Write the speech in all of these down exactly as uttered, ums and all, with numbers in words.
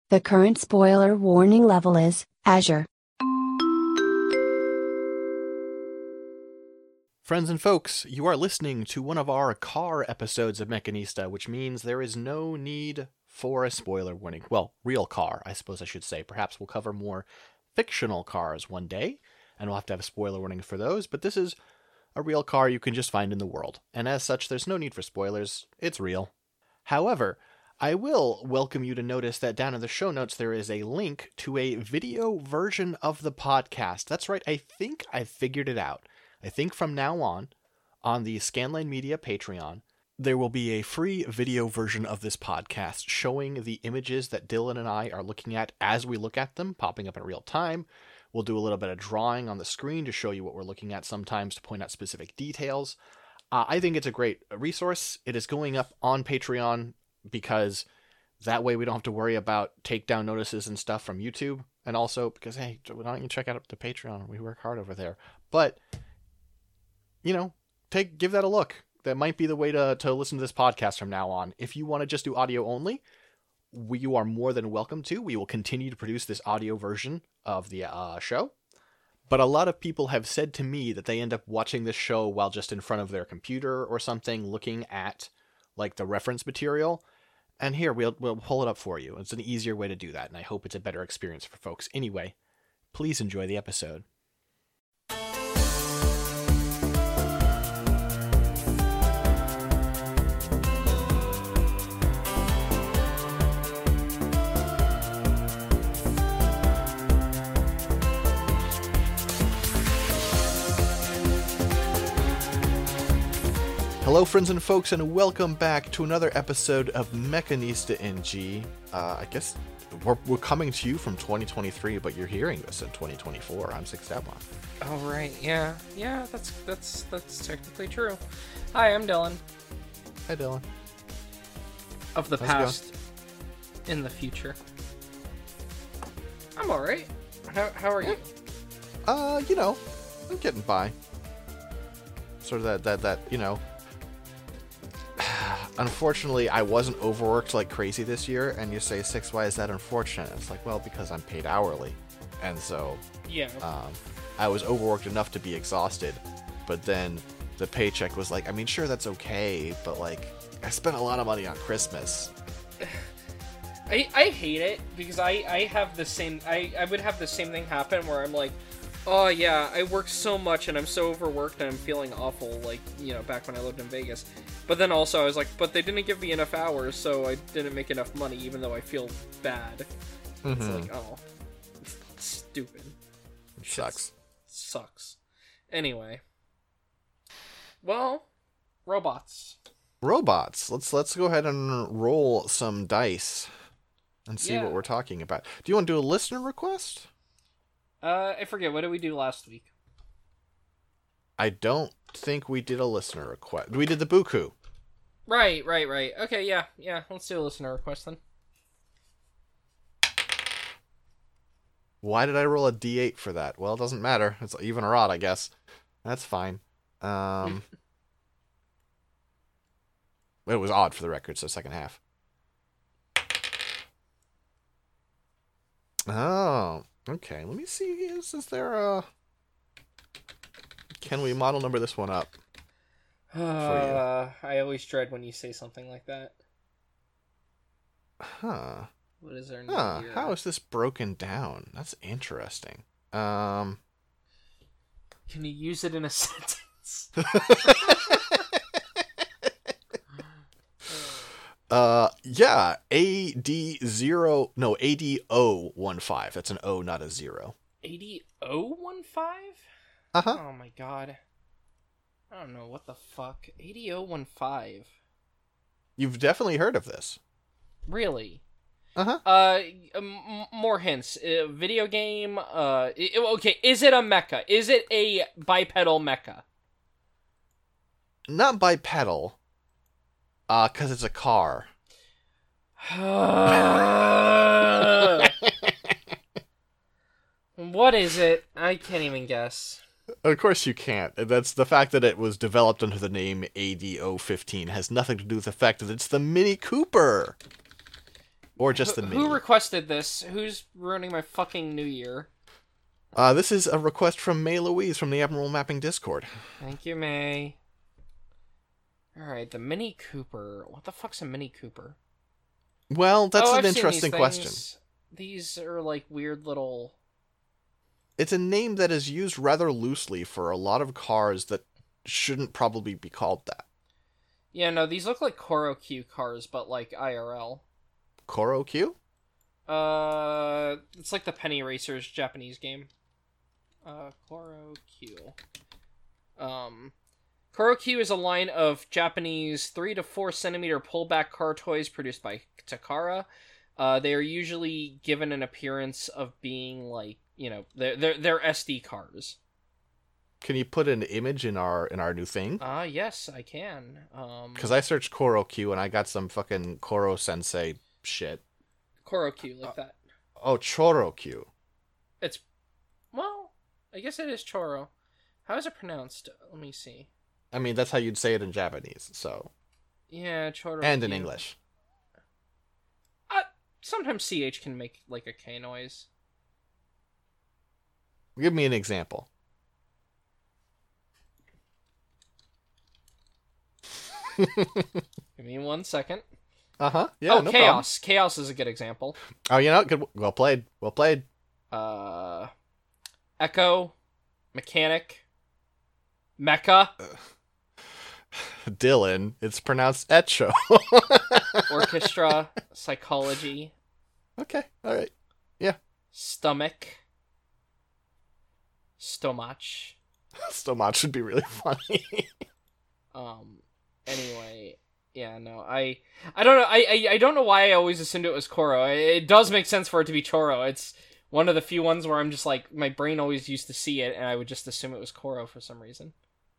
The current spoiler warning level is Azure. Friends and folks, you are listening to one of our car episodes of Mechanista, which means there is no need for a spoiler warning. Well, real car, I suppose I should say. Perhaps we'll cover more fictional cars one day, and we'll have to have a spoiler warning for those, but this is a real car you can just find in the world. And as such, there's no need for spoilers. It's real. However, I will welcome you to notice that down in the show notes there is a link to a video version of the podcast. That's right, I think I figured it out. I think from now on, on the Scanline Media Patreon, there will be a free video version of this podcast showing the images that Dylan and I are looking at as we look at them, popping up in real time. We'll do a little bit of drawing on the screen to show you what we're looking at sometimes to point out specific details. Uh, I think it's a great resource. It is going up on Patreon because that way we don't have to worry about takedown notices and stuff from YouTube. And also because, hey, why don't you check out the Patreon? We work hard over there. But, you know, take give that a look. That might be the way to, to listen to this podcast from now on. If you want to just do audio only, we, you are more than welcome to. We will continue to produce this audio version of the uh, show. But a lot of people have said to me that they end up watching this show while just in front of their computer or something, looking at like the reference material. And here, we'll we'll pull it up for you. It's an easier way to do that, and I hope it's a better experience for folks. Anyway, please enjoy the episode. Hello, friends and folks, and welcome back to another episode of Mechanista N G. Uh, I guess we're, we're coming to you from twenty twenty-three, but you're hearing this in twenty twenty-four. I'm Six Devlon. Oh, right. Yeah. Yeah, that's that's that's technically true. Hi, I'm Dylan. Hi, Dylan. Of the How's past, in the future. I'm alright. How, how are Yeah. you? Uh, you know, I'm getting by. Sort of that, that, that, you know... Unfortunately, I wasn't overworked like crazy this year, and you say, Six, why is that unfortunate? It's like, well, because I'm paid hourly. And so, Yeah. um, I was overworked enough to be exhausted, but then the paycheck was like, I mean, sure, that's okay, but like, I spent a lot of money on Christmas. I, I hate it because I, I have the same I, I would have the same thing happen where I'm like, oh yeah, I work so much and I'm so overworked and I'm feeling awful, like, you know, back when I lived in Vegas. But then also I was like, but they didn't give me enough hours, so I didn't make enough money, even though I feel bad. Mm-hmm. It's like, oh, it's stupid. It sucks. Sucks. Anyway. Well, robots. Robots. Let's let's go ahead and roll some dice and see Yeah. what we're talking about. Do you want to do a listener request? Uh, I forget, what did we do last week? I don't think we did a listener request. We did the Buku. Right, right, right. Okay, yeah, yeah, let's do a listener request then. Why did I roll a D eight for that? Well, it doesn't matter. It's even or odd, I guess. That's fine. Um, it was odd for the record, so second half. Oh, okay. Let me see. Is, is there a... Can we model number this one up? Uh, I always dread when you say something like that. Huh. What is there? Huh. Here? How is this broken down? That's interesting. Um... Can you use it in a sentence? uh, yeah, A D zero, no, A D O one five. That's an O, not a zero. A D O one five? Uh-huh. Oh my god. I don't know, what the fuck? A D O one five. You've definitely heard of this. Really? Uh-huh. Uh, m- more hints. Uh, video game, uh, i- okay, is it a mecha? Is it a bipedal mecha? Not bipedal, uh, because it's a car. What is it? I can't even guess. Of course you can't. That's the fact that it was developed under the name A D O fifteen has nothing to do with the fact that it's the Mini Cooper. or just the Who, Mini. who requested this? Who's ruining my fucking New Year? Uh, this is a request from May Louise from the Admiral Mapping Discord. Thank you, May. Alright, the Mini Cooper. What the fuck's a Mini Cooper? Well, that's oh, an I've seen interesting these question. things. These are like weird little... It's a name that is used rather loosely for a lot of cars that shouldn't probably be called that. Yeah, no, these look like KoroQ cars, but like I R L. KoroQ? Uh, it's like the Penny Racers Japanese game. Uh, KoroQ. Um, KoroQ is a line of Japanese three to four centimeter pullback car toys produced by Takara. Uh, they are usually given an appearance of being like, you know, they're they're, they're S D cars. Can you put an image in our in our new thing? Ah, uh, yes, I can. Um, Because I searched KoroQ and I got some fucking Koro Sensei shit. KoroQ, like uh, that. Oh, ChoroQ. It's, well, I guess it is Choro. How is it pronounced? Let me see. I mean, that's how you'd say it in Japanese, so. Yeah, Choro. And in English. Uh, sometimes C H can make, like, a K noise. Give me an example. Give me one second. Uh-huh. Yeah, oh, no Chaos. problem. Chaos is a good example. Oh, you know, good. Well played. Well played. Uh, Echo, Mechanic, Mecha, Dylan. It's pronounced Echo. Orchestra, Psychology. Okay, all right. Yeah. Stomach, Stomach. Stomach should be really funny. um. Anyway, yeah, no, I, I don't know, I, I, I don't know why I always assumed it was Koro. It does make sense for it to be Choro. It's one of the few ones where I'm just like, my brain always used to see it, and I would just assume it was Koro for some reason.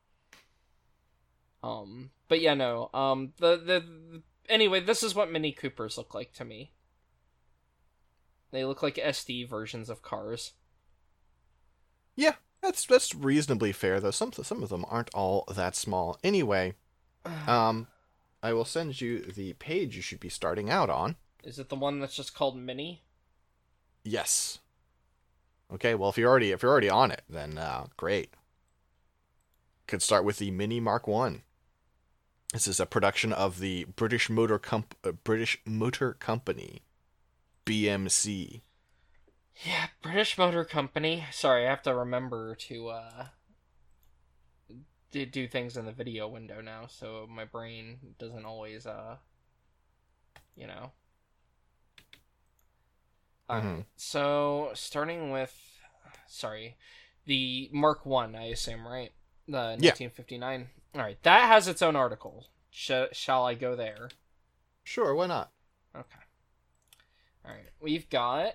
Um, but yeah, no, um, the, the, the anyway, this is what Mini Coopers look like to me. They look like S D versions of cars. Yeah, that's that's reasonably fair, though. Some some of them aren't all that small. Anyway, um, I will send you the page you should be starting out on. Is it the one that's just called Mini? Yes. Okay, well, if you're already if you're already on it, then uh, great. Could start with the Mini Mark One. This is a production of the British Motor Comp- uh, British Motor Company, B M C. Yeah, British Motor Company. Sorry, I have to remember to uh do, do things in the video window now, so my brain doesn't always uh you know. Mm-hmm. Alright, so starting with sorry, the Mark One, I assume, right? The nineteen fifty-nine. Yeah. Alright, that has its own article. Sh- shall I go there? Sure, why not? Okay. Alright, we've got...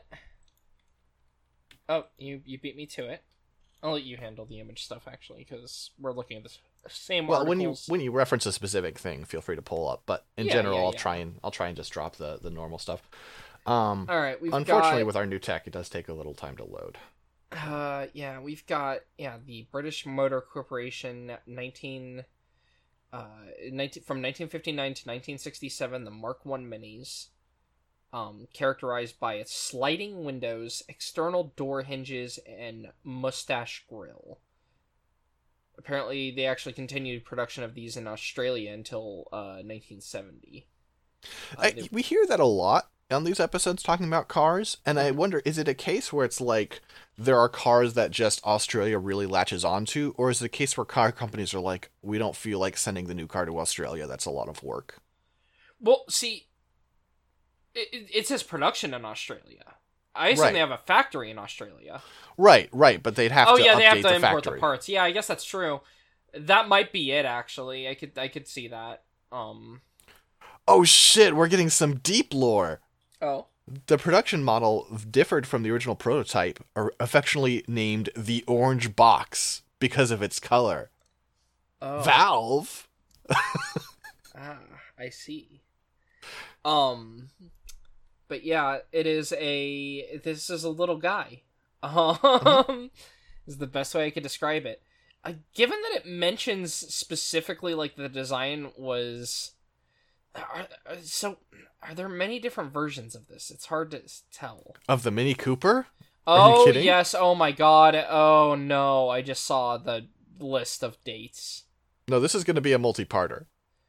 Oh, you, you beat me to it. I'll let you handle the image stuff, actually, because we're looking at the same well, articles. when you when you reference a specific thing, feel free to pull up. But in Yeah, general, yeah, I'll yeah. try and I'll try and just drop the, the normal stuff. Um, All right, we've unfortunately, got... with our new tech, it does take a little time to load. Uh, yeah, we've got yeah the British Motor Corporation nineteen, uh, nineteen from nineteen fifty-nine to nineteen sixty-seven, the Mark One Minis, um, characterized by its sliding windows, external door hinges, and mustache grille. Apparently, they actually continued production of these in Australia until uh nineteen seventy. Uh, I, they- we hear that a lot on these episodes talking about cars, and I wonder, is it a case where it's like there are cars that just Australia really latches onto, or is it a case where car companies are like, we don't feel like sending the new car to Australia, that's a lot of work? Well, see, it, it, it says production in Australia. I assume Right. they have a factory in Australia. Right, right, but they'd have Oh to yeah, update they have to the import factory. the parts. Yeah, I guess that's true. That might be it. Actually, I could I could see that. Um. Oh shit, we're getting some deep lore. Oh. The production model differed from the original prototype, or affectionately named the Orange Box because of its color. Oh. Valve. Ah, I see. Um. But yeah, it is a. This is a little guy. Um. Is the best way I could describe it. Uh, given that it mentions specifically like the design was. Uh, uh, so Are there many different versions of this? It's hard to tell. Of the Mini Cooper? Oh, yes. Oh, my God. Oh, no. I just saw the list of dates. No, this is going to be a multi-parter.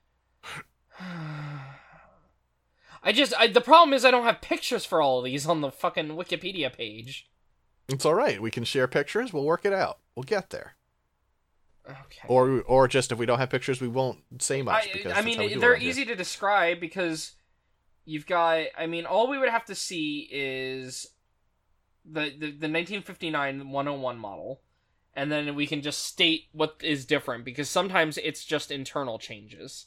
I just... I, the problem is I don't have pictures for all of these on the fucking Wikipedia page. It's all right. We can share pictures. We'll work it out. We'll get there. Okay. Or or just if we don't have pictures, we won't say much. I, Because I that's mean, how we do they're it easy here. to describe because you've got... I mean, all we would have to see is the, the, the nineteen fifty-nine one oh one model, and then we can just state what is different, because sometimes it's just internal changes.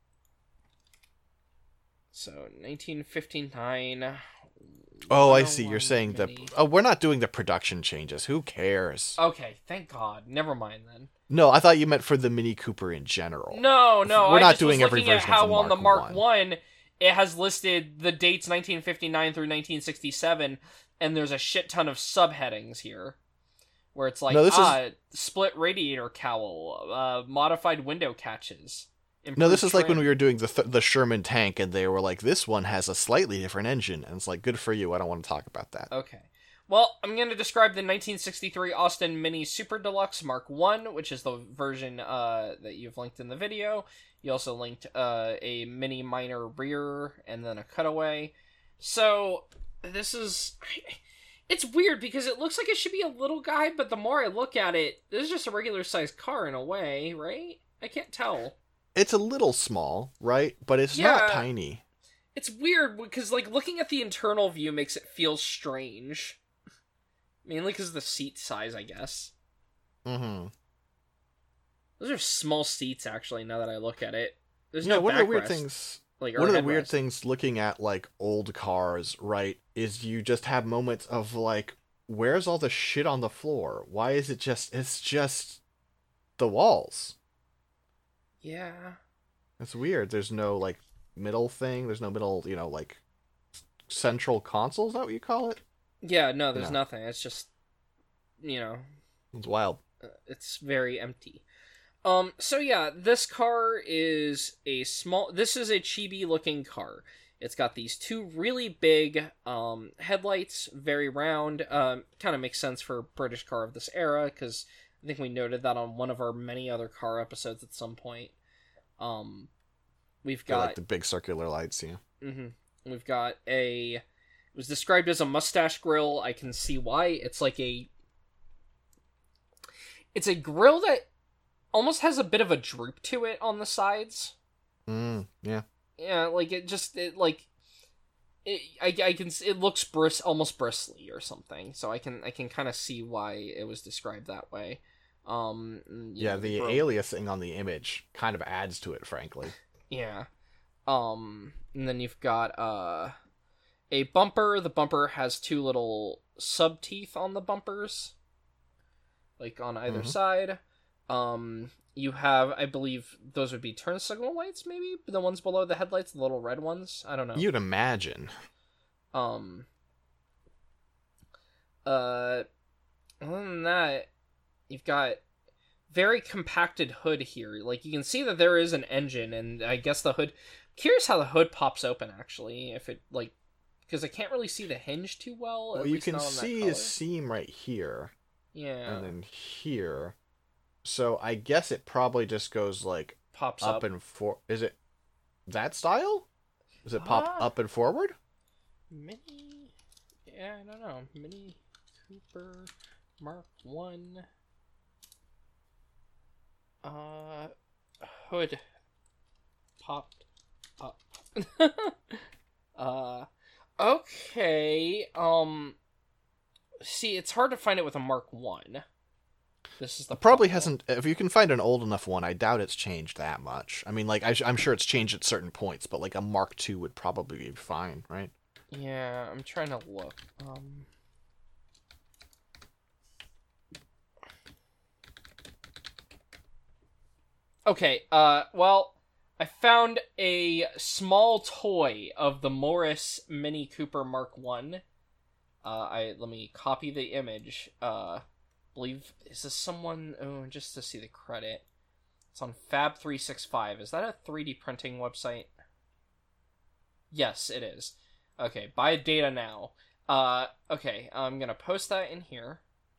So, nineteen fifty-nine... Oh, I see. You're saying Mini. that... Oh, we're not doing the production changes. Who cares? Okay, thank God. Never mind then. No, I thought you meant for the Mini Cooper in general. No, no. We're I not just doing was every looking at version how of the on the Mark Mark one. One it has listed the dates nineteen fifty-nine through nineteen sixty-seven, and there's a shit ton of subheadings here, where it's like, No, this ah, split radiator cowl, uh, modified window catches. No, this improved is like when trim. we were doing the th- the Sherman tank, and they were like, "This one has a slightly different engine," and it's like, "Good for you." I don't want to talk about that. Okay. Well, I'm going to describe the nineteen sixty-three Austin Mini Super Deluxe Mark One, which is the version uh, that you've linked in the video. You also linked uh, a mini minor rear and then a cutaway. So, this is... It's weird because it looks like it should be a little guy, but the more I look at it, this is just a regular sized car in a way, right? I can't tell. It's a little small, right? But it's Yeah. not tiny. It's weird because, like, looking at the internal view makes it feel strange. Mainly because of the seat size, I guess. Mm-hmm. Those are small seats, actually, now that I look at it. There's Yeah, no one of the backrest. weird things... Like, or One of the weird headrest. things looking at, like, old cars, right, is you just have moments of, like, where's all the shit on the floor? Why is it just... It's just... the walls. Yeah. It's weird. There's no, like, middle thing. There's no middle, you know, like, central console. Is that what you call it? Yeah, no, there's No. nothing. It's just, you know, It's wild. uh, it's very empty. Um, so yeah, this car is a small, this is a chibi looking car. It's got these two really big, um, headlights, very round, um, kind of makes sense for a British car of this era, because I think we noted that on one of our many other car episodes at some point. Um, we've They're got, like the big circular lights, yeah. mhm. We've got a, it was described as a mustache grill. I can see why. It's like a, it's a grill that almost has a bit of a droop to it on the sides. Mm, yeah. Yeah, like it just it like it, I I can it looks bris almost bristly or something. So I can I can kind of see why it was described that way. Um you Yeah, know, the grill- aliasing on the image kind of adds to it, frankly. Yeah. Um and then you've got uh a bumper. The bumper has two little sub teeth on the bumpers, like on either Mhm. side. Um, you have, I believe, those would be turn signal lights, maybe the ones below the headlights, the little red ones. I don't know. You'd imagine. Um. Uh. Other than that, you've got very compacted hood here. Like you can see that there is an engine, and I guess the hood. Curious how the hood pops open actually. If it like, because I can't really see the hinge too well. at Well, you least can not on that see color. a seam right here, Yeah, and then here. So I guess it probably just goes like pops up, up. and for. Is it that style? Does it pop Ah. up and forward? Mini, yeah, I don't know. Mini Cooper Mark One. Uh, hood popped up. uh, okay. Um, see, it's hard to find it with a Mark One. This is the Probably problem. hasn't. If you can find an old enough one, I doubt it's changed that much. I mean, like I, I'm sure it's changed at certain points, but like a Mark Two would probably be fine, right? Yeah, I'm trying to look. Um. Okay, uh, well, I found a small toy of the Morris Mini Cooper Mark One. Uh, I let me copy the image. Uh, believe is this someone? Oh, just to see the credit. It's on Fab three sixty-five. Is that a three D printing website? Yes, it is. Okay, buy data now. Uh, okay, I'm gonna post that in here.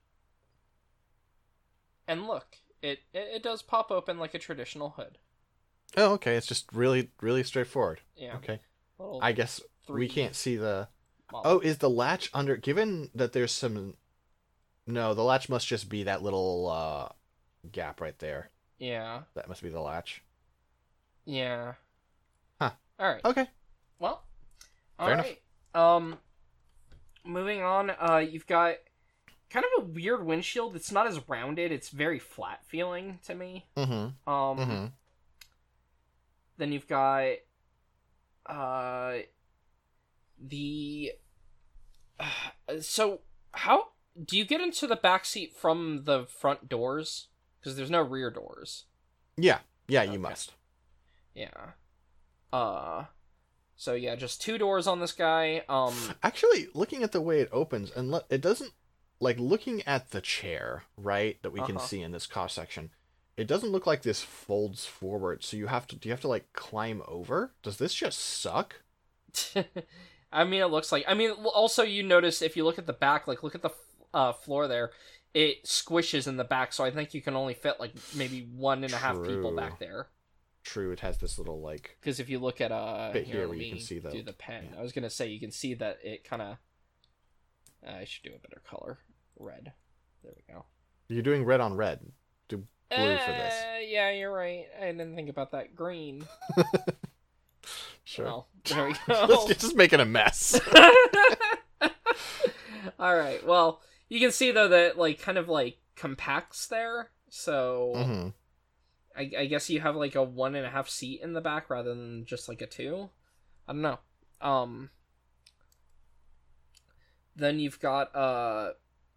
And look, it, it, it does pop open like a traditional hood. Oh, okay. It's just really, really straightforward. Yeah. Okay. Little I guess three we can't see the... model. Oh, is the latch under... Given that there's some... No, the latch must just be that little uh, gap right there. Yeah. That must be the latch. Yeah. Huh. Alright. Okay. Well, Fair alright. Um, moving on, uh, you've got kind of a weird windshield. It's not as rounded. It's very flat feeling to me. Mm-hmm. Um, Mm-hmm. Then you've got, uh, the, uh, so how do you get into the back seat from the front doors? Because there's no rear doors. Yeah. Yeah, you Okay. must. Yeah. Uh, so yeah, just two doors on this guy. Um, Actually, looking at the way it opens, and le- it doesn't... Like, looking at the chair, right, that we can Uh-huh. see in this cross section, it doesn't look like this folds forward, so you have to... Do you have to, like, climb over? Does this just suck? I mean, it looks like. I mean, also you notice if you look at the back, like look at the uh, floor there, it squishes in the back. So I think you can only fit like maybe one and a half people True. back there. True, it has this little, like... Because if you look at uh, Bit here, here let where you me can see the- do the pen. yeah. I was gonna say you can see that it kind of. I should do a better color, red. There we go. You're doing red on red. Do blue for this. Uh, yeah, you're right. I didn't think about that. Green. Sure. Well, there we go. Let's just making a mess. All right. Well, you can see though that like kind of like compacts there. So hmm I, I guess you have like a one and a half seat in the back rather than just like a two. I don't know. Um. Then you've got uh.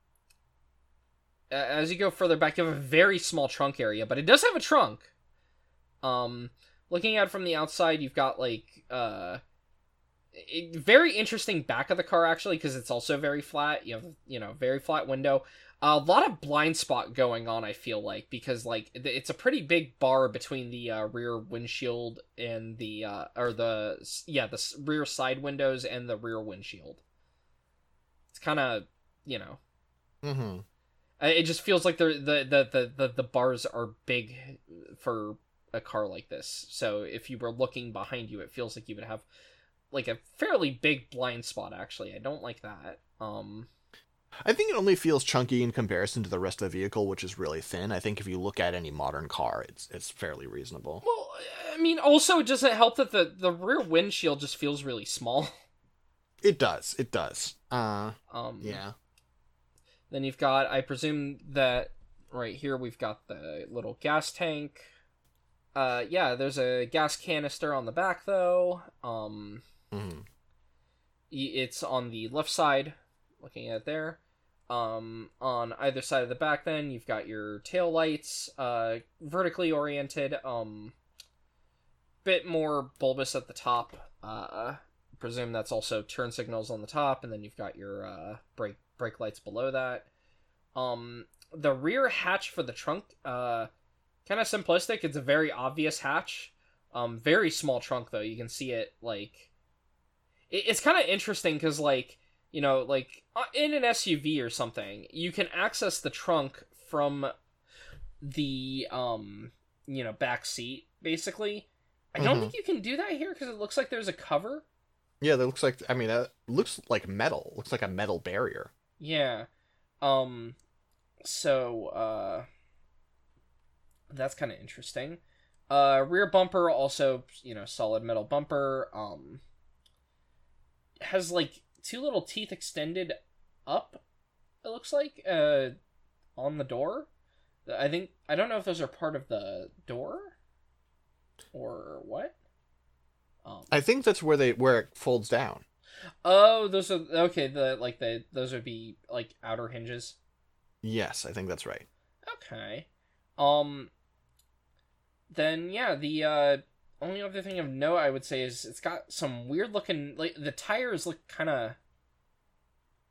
As you go further back, you have a very small trunk area, but it does have a trunk. Um, looking at it from the outside, you've got like uh, a very interesting back of the car actually, because it's also very flat. You have you know very flat window, a lot of blind spot going on. I feel like because like it's a pretty big bar between the uh, rear windshield and the uh, or the yeah the rear side windows and the rear windshield. It's kind of you know. hmm It just feels like the the, the, the, the bars are big for a car like this. So if you were looking behind you, it feels like you would have like a fairly big blind spot. Actually, I don't like that. Um, I think it only feels chunky in comparison to the rest of the vehicle, which is really thin. I think if you look at any modern car, it's it's fairly reasonable. well, I mean, also it doesn't help that the the rear windshield just feels really small. It does. It does. Uh, Um, yeah. Then you've got, I presume that right here we've got the little gas tank. Uh, yeah, there's a gas canister on the back though. Um, hmm y- it's on the left side, looking at it there. Um, on either side of the back, then you've got your tail lights, uh, vertically oriented. Um, bit more bulbous at the top. Uh, presume that's also turn signals on the top, and then you've got your uh brake brake lights below that. Um, the rear hatch for the trunk, uh, kind of simplistic. It's a very obvious hatch. Um, very small trunk though. You can see it like. It, it's kind of interesting because like you know like in an S U V or something, you can access the trunk from the um you know back seat basically. I don't Mhm. think you can do that here because it looks like there's a cover. Yeah, that looks like. I mean, that looks like metal. Looks like a metal barrier. Yeah. Um so uh that's kind of interesting. Uh rear bumper also, you know, solid metal bumper. Um has like two little teeth extended up, it looks like, uh on the door. I think I don't know if those are part of the door or what. Um I think that's where they where it folds down. Oh, those are okay. The like the those would be like outer hinges. Yes, I think that's right. Okay. Um. Then yeah, the uh, only other thing of note I would say is it's got some weird looking like the tires look kind of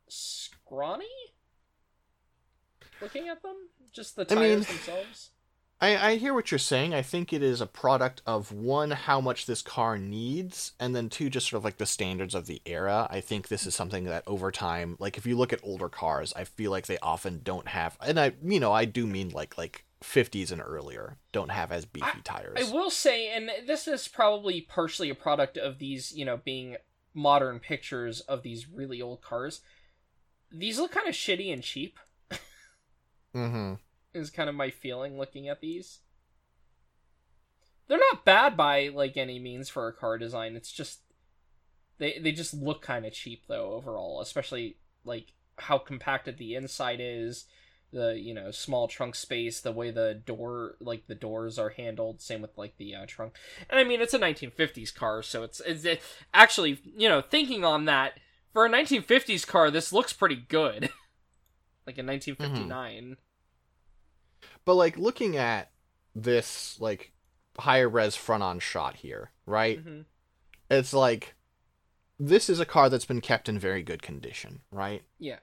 scrawny. Looking at them, just the I mean- tires themselves. I, I hear what you're saying. I think it is a product of, one, how much this car needs, and then two, just sort of like the standards of the era. I think this is something that over time, like if you look at older cars, I feel like they often don't have, and I, you know, I do mean like like fifties and earlier, don't have as beefy I, tires. I will say, and this is probably partially a product of these, you know, being modern pictures of these really old cars. These look kind of shitty and cheap. Mm-hmm. Is kind of my feeling looking at these. They're not bad by like any means for a car design. It's just they they just look kind of cheap though overall, especially like how compacted the inside is, the you know small trunk space, the way the door like the doors are handled, same with like the uh, trunk. And I mean it's a nineteen fifties car, so it's it's it, actually you know thinking on that for a nineteen fifties car, this looks pretty good, like in nineteen fifty-nine. Mm-hmm. But, like, looking at this, like, higher res front-on shot here, right? Mm-hmm. It's like, this is a car that's been kept in very good condition, right? Yeah.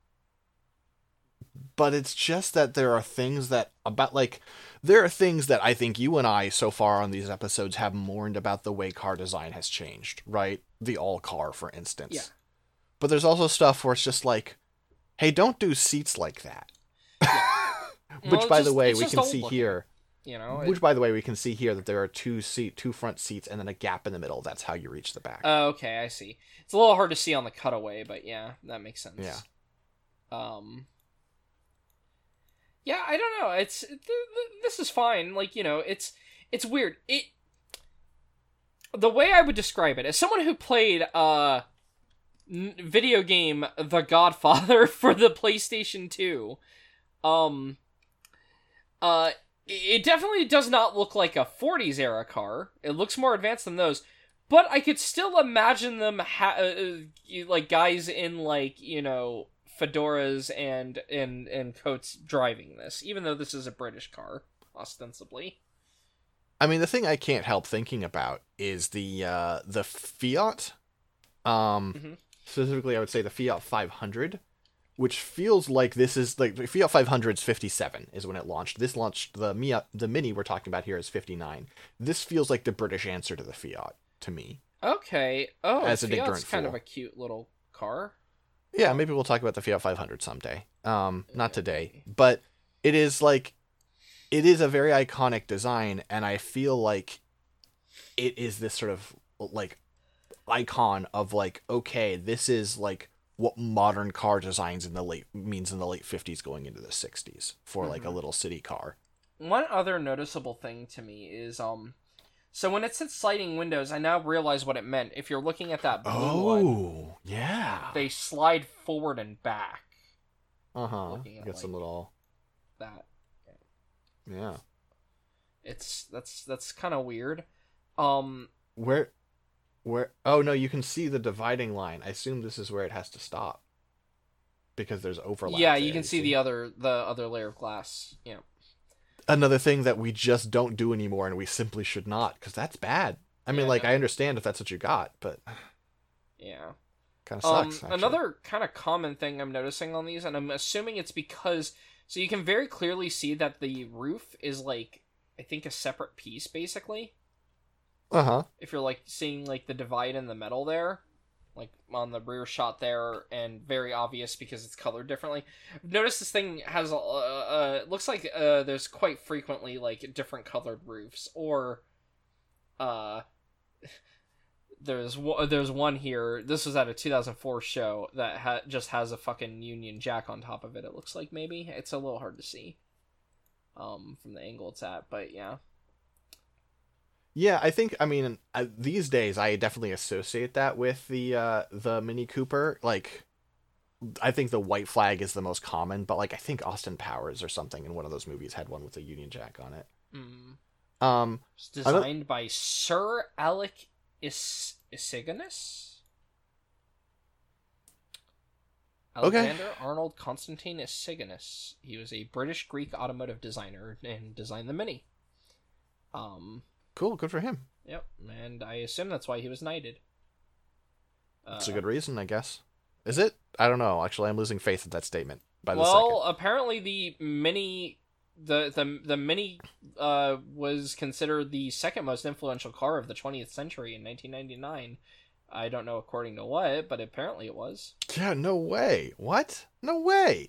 But it's just that there are things that, about, like, there are things that I think you and I, so far on these episodes, have mourned about the way car design has changed, right? The all-car, for instance. Yeah. But there's also stuff where it's just like, hey, don't do seats like that. Yeah. Which, well, by just, the way, we can see looking, here. You know, which, it, by the way, we can see here that there are two seat, two front seats, and then a gap in the middle. That's how you reach the back. Oh, uh, okay, I see. It's a little hard to see on the cutaway, but yeah, that makes sense. Yeah. Um. Yeah, I don't know. It's th- th- this is fine. Like you know, it's it's weird. It the way I would describe it as someone who played uh n- video game The Godfather for the PlayStation two. Um. Uh, it definitely does not look like a forties era car. It looks more advanced than those, but I could still imagine them ha- uh, like guys in like you know fedoras and and and coats driving this, even though this is a British car ostensibly. I mean, the thing I can't help thinking about is the uh, the Fiat. Um, mm-hmm. Specifically, I would say the Fiat five hundred. Which feels like this is like the Fiat five hundred's fifty-seven is when it launched. This launched the Mia, the Mini we're talking about here is fifty-nine. This feels like the British answer to the Fiat to me. Okay. Oh, as an Fiat's ignorant kind fool. of a cute little car. Yeah, maybe we'll talk about the Fiat five hundred someday. Um, not today, but it is like it is a very iconic design, and I feel like it is this sort of like icon of like okay, this is like what modern car designs in the late means in the late fifties going into the sixties for mm-hmm. like a little city car. One other noticeable thing to me is um so when it said sliding windows, I now realize what it meant. If you're looking at that blue oh, one, yeah. They slide forward and back. Uh-huh. Get like some little that. Yeah. It's that's that's kind of weird. Um where Where? Oh, no, you can see the dividing line. I assume this is where it has to stop. Because there's overlap. Yeah, there, you can see, see the other the other layer of glass. Yeah. Another thing that we just don't do anymore, and we simply should not, because that's bad. I mean, yeah, like, no. I understand if that's what you got, but... Yeah. Kind of sucks, um, Another kind of common thing I'm noticing on these, and I'm assuming it's because... So you can very clearly see that the roof is, like, I think a separate piece, basically. Uh-huh. If you're, like, seeing, like, the divide in the metal there, like, on the rear shot there, and very obvious because it's colored differently. I've noticed this thing has, uh, uh looks like, uh, there's quite frequently, like, different colored roofs, or, uh, there's, there's one here, this was at a two thousand four show, that ha- just has a fucking Union Jack on top of it, it looks like, maybe. It's a little hard to see, um, from the angle it's at, but yeah. Yeah, I think, I mean, uh, these days, I definitely associate that with the uh, the Mini Cooper. Like, I think the white flag is the most common, but, like, I think Austin Powers or something in one of those movies had one with a Union Jack on it. Mm. Um, it's designed by Sir Alec Is- Isigonus? Alexander okay. Arnold Constantine Isigonus. He was a British-Greek automotive designer and designed the Mini. Um... Cool, good for him. Yep, and I assume that's why he was knighted. That's uh, a good reason, I guess. Is it? I don't know. Actually, I'm losing faith in that statement. By the well, second. apparently the Mini the the the Mini uh was considered the second most influential car of the twentieth century in nineteen ninety-nine. I don't know according to what, but apparently it was. Yeah, no way. What? No way.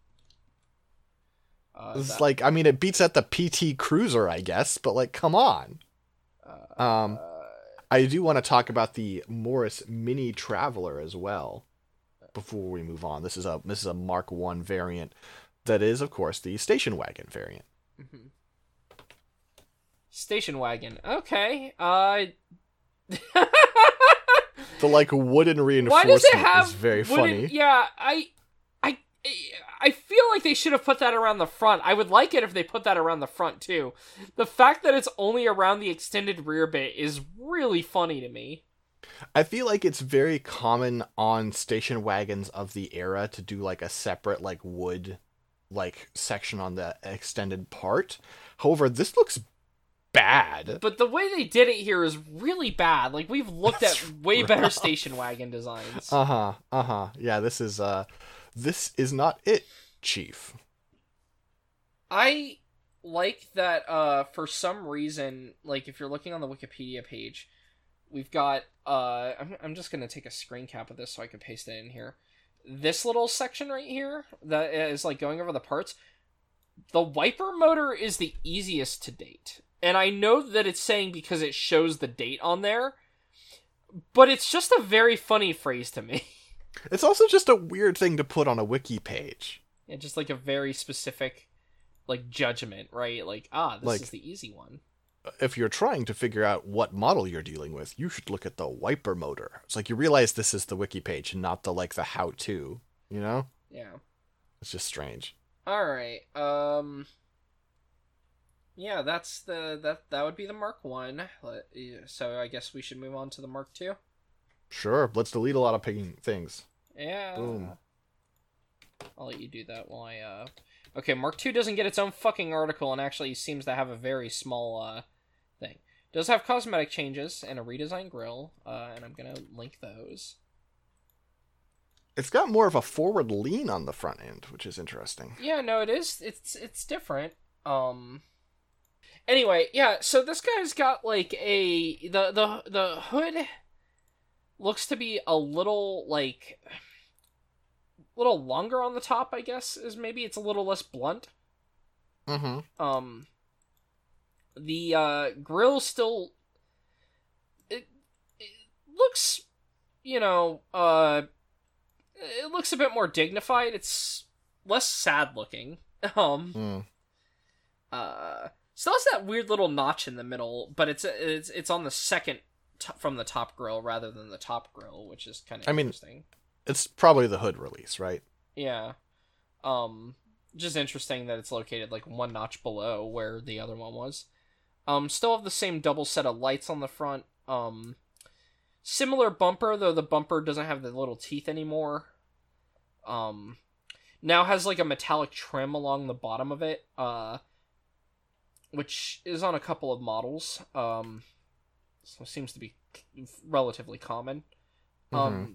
Uh, It's that, like, I mean, it beats at the P T Cruiser, I guess, but like, come on. uh, Um, I do want to talk about the Morris Mini Traveler as well. Before we move on, this is a this is a Mark One variant. That is, of course, the station wagon variant. mm-hmm. Station wagon. Okay. Uh. The like wooden Why reinforcement does it have is very wooden- funny. Yeah, I, I, I feel like they should have put that around the front. I would like it if they put that around the front too. The fact that it's only around the extended rear bit is really funny to me. I feel like it's very common on station wagons of the era to do like a separate like wood like section on the extended part. However, this looks bad. But the way they did it here is really bad. Like, we've looked That's at way rough. better station wagon designs. Uh-huh. Uh-huh. Yeah, this is uh this is not it, Chief. I like that uh for some reason, like if you're looking on the Wikipedia page, we've got uh I'm I'm just going to take a screen cap of this so I can paste it in here. This little section right here that is like going over the parts. The wiper motor is the easiest to date. And I know that it's saying because it shows the date on there, but it's just a very funny phrase to me. It's also just a weird thing to put on a wiki page. Yeah, just like a very specific like judgment, right? Like, ah, this Like- is the easy one. If you're trying to figure out what model you're dealing with, you should look at the wiper motor. It's like you realize this is the wiki page and not the like the how-to, you know? Yeah. It's just strange. All right. Um. Yeah, that's the that that would be the Mark One. Let- yeah, So I guess we should move on to the Mark Two. Sure, let's delete a lot of picking things. Yeah. Boom. I'll let you do that while I. Uh... Okay, Mark Two doesn't get its own fucking article and actually seems to have a very small uh thing. Does have cosmetic changes and a redesigned grille, uh, and I'm gonna link those. It's got more of a forward lean on the front end, which is interesting. Yeah, no, it is. It's it's different. Um. Anyway, yeah. So this guy's got like a the the the hood looks to be a little like little longer on the top. I guess is maybe it's a little less blunt. Mm-hmm. Um. The uh, grill still it it looks, you know, uh, it looks a bit more dignified. It's less sad looking. Um. Mm. Uh, still has that weird little notch in the middle, but it's it's it's on the second t- from the top grill rather than the top grill, which is kind of I mean- interesting. It's probably the hood release, right? Yeah. Um, just interesting that it's located like one notch below where the other one was. Um, still have the same double set of lights on the front. Um, similar bumper, though the bumper doesn't have the little teeth anymore. Um, now has like a metallic trim along the bottom of it. Uh. Which is on a couple of models. Um, so it seems to be relatively common. Um,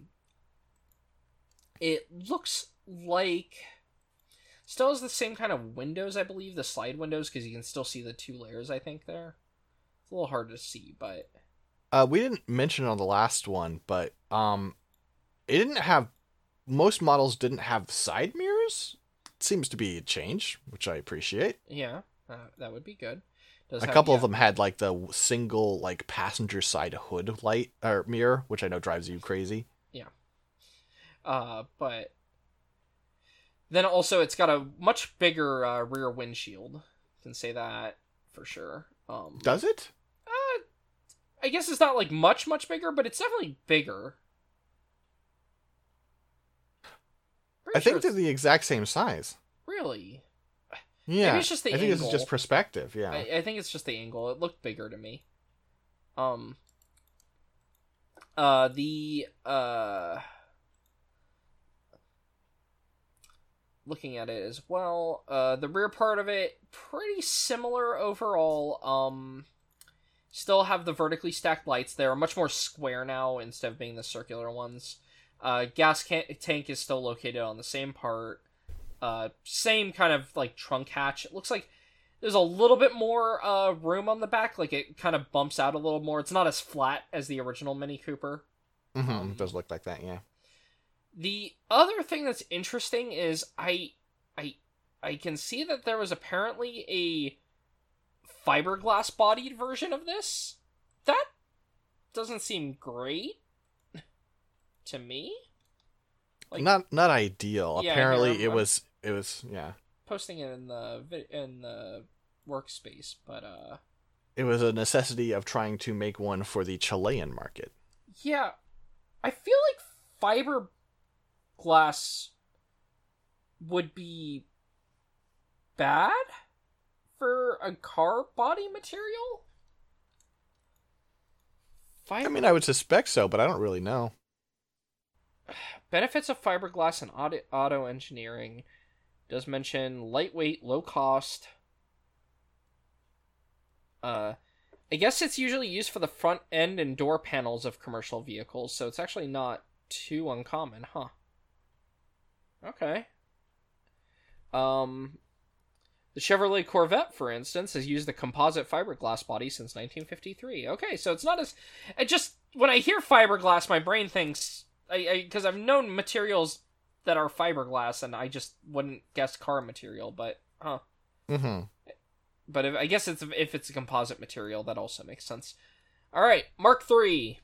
it looks like still has the same kind of windows, I believe, the slide windows, because you can still see the two layers. I think there. It's a little hard to see, but Uh, we didn't mention it on the last one, but um, it didn't have. Most models didn't have side mirrors. It seems to be a change, which I appreciate. yeah, uh, that would be good. Does A have- couple yeah. of them had like the single like passenger side hood light or mirror, which I know drives you crazy. Uh, but then also it's got a much bigger uh, rear windshield. Can say that for sure. Um, Does it? uh, I guess it's not like much much bigger, but it's definitely bigger. Pretty I think sure they're it's- the exact same size. really. Yeah, it's just the I think this is angle. just perspective. Yeah, I, I think it's just the angle. It looked bigger to me. Um. Uh, the uh. Looking at it as well, uh, the rear part of it pretty similar overall. Um, still have the vertically stacked lights. They're much more square now instead of being the circular ones. Uh, gas can- tank is still located on the same part. Uh, same kind of like trunk hatch. It looks like there's a little bit more uh, room on the back. Like, it kind of bumps out a little more. It's not as flat as the original Mini Cooper. Mm-hmm. Um, it does look like that, yeah. The other thing that's interesting is I, I, I can see that there was apparently a fiberglass bodied version of this. That doesn't seem great to me. Like, not not ideal. Yeah, Apparently, here, it was it was yeah. Posting it in the in the workspace, but uh, it was a necessity of trying to make one for the Chilean market. Yeah, I feel like fiberglass would be bad for a car body material. Fiber- I mean, I would suspect so, but I don't really know. Benefits of fiberglass and auto, auto engineering does mention lightweight, low cost. Uh, I guess it's usually used for the front end and door panels of commercial vehicles, so it's actually not too uncommon, huh? Okay. Um, the Chevrolet Corvette, for instance, has used the composite fiberglass body since nineteen fifty-three. Okay, so it's not as... It just... When I hear fiberglass, my brain thinks... I Because I've known materials that are fiberglass, and I just wouldn't guess car material, but... Huh. Mm-hmm. But if, I guess it's if it's a composite material, that also makes sense. Alright, Mark three.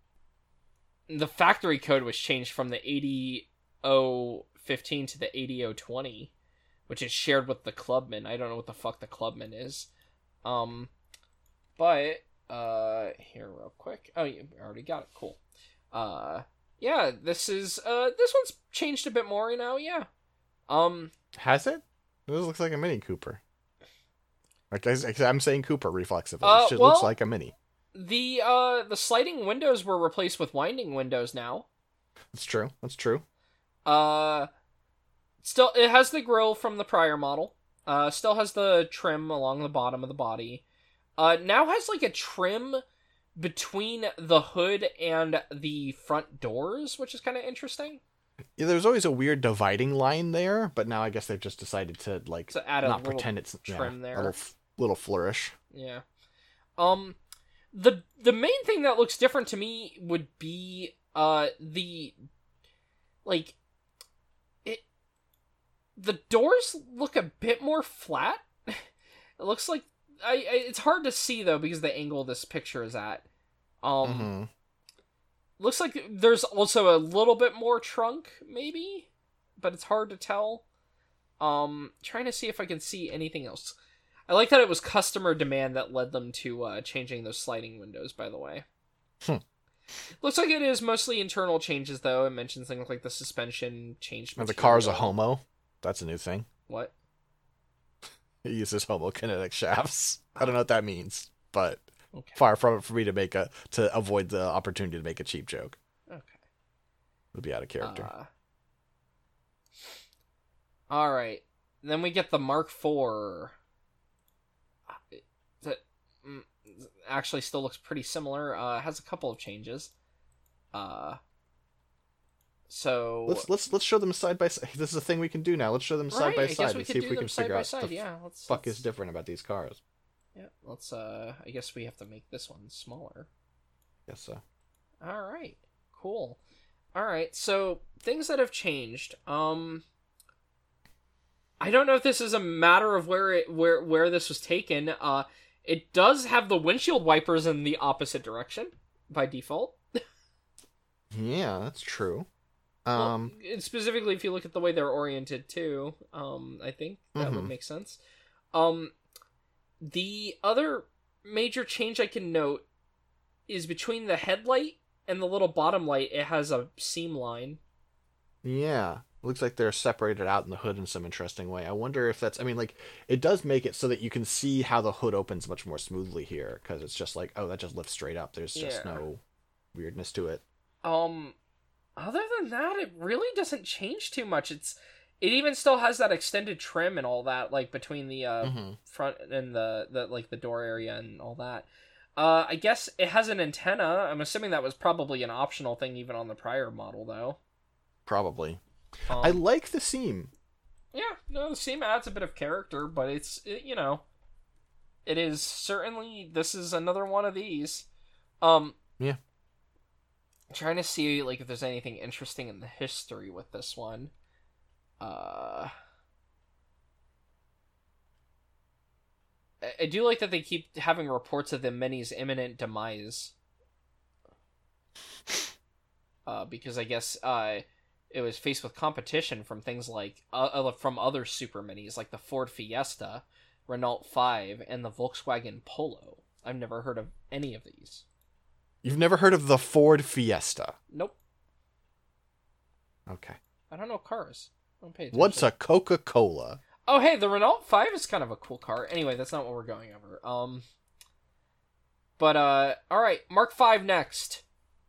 The factory code was changed from the eighty oh fifteen to the eighty oh twenty, which is shared with the Clubman. I don't know what the fuck the Clubman is. Um, but, uh, here real quick. Oh, you already got it. Cool. Uh, yeah, this is, uh, this one's changed a bit more, you know, yeah. Um. Has it? This looks like a Mini Cooper. Like, I'm saying Cooper reflexively. Uh, it just well, looks like a Mini. The, uh, the sliding windows were replaced with winding windows now. That's true. That's true. Uh, still, it has the grille from the prior model. Uh, still has the trim along the bottom of the body. Uh, now has, like, a trim between the hood and the front doors, which is kind of interesting. Yeah, there's always a weird dividing line there, but now I guess they've just decided to, like, to add a not little pretend it's trim yeah, there. a little, little flourish. Yeah. Um, the the main thing that looks different to me would be uh the like it the doors look a bit more flat. It looks like I, I it's hard to see though because the angle this picture is at. Um mm-hmm. Looks like there's also a little bit more trunk maybe, but it's hard to tell. Um trying to see if I can see anything else. I like that it was customer demand that led them to uh, changing those sliding windows, by the way. Hmm. Looks like it is mostly internal changes, though. It mentions things like the suspension changed. And the car's a homo. That's a new thing. What? It uses homokinetic shafts. I don't know what that means, but okay. Far from it for me to make a to avoid the opportunity to make a cheap joke. Okay. It would be out of character. Uh, all right. Then we get the Mark four. That actually still looks pretty similar. Uh, has a couple of changes. Uh, so let's let's let's show them side by side. This is a thing we can do now. Let's show them side right, by I side guess we and could see if do we them can side figure by out side. what the yeah, let's, fuck let's, is different about these cars. Yeah, let's. Uh, I guess we have to make this one smaller. Yes, so. All right, cool. All right, so things that have changed. Um, I don't know if this is a matter of where it where where this was taken. Uh. It does have the windshield wipers in the opposite direction by default. Yeah, that's true. Um, well, specifically, if you look at the way they're oriented too, um, I think that mm-hmm. would make sense. Um, the other major change I can note is between the headlight and the little bottom light. It has a seam line. Yeah. Looks like they're separated out in the hood in some interesting way. I wonder if that's... I mean, like, it does make it so that you can see how the hood opens much more smoothly here, because it's just like, oh, that just lifts straight up. There's just yeah. no weirdness to it. Um, other than that, it really doesn't change too much. It's It even still has that extended trim and all that, like, between the uh, mm-hmm. front and the, the, like, the door area and all that. Uh, I guess it has an antenna. I'm assuming that was probably an optional thing even on the prior model, though. Probably. Um, I like the seam. Yeah, no, the seam adds a bit of character, but it's, it, you know, it is certainly, this is another one of these. Um, yeah. I'm trying to see, like, if there's anything interesting in the history with this one. Uh, I, I do like that they keep having reports of the Mini's imminent demise. Uh, because I guess, uh, it was faced with competition from things like, uh, from other Super Minis, like the Ford Fiesta, Renault five, and the Volkswagen Polo. I've never heard of any of these. You've never heard of the Ford Fiesta? Nope. Okay. I don't know cars. I don't pay attention. What's a Coca-Cola? Oh, hey, the Renault five is kind of a cool car. Anyway, that's not what we're going over. Um, But, uh, alright, Mark five next.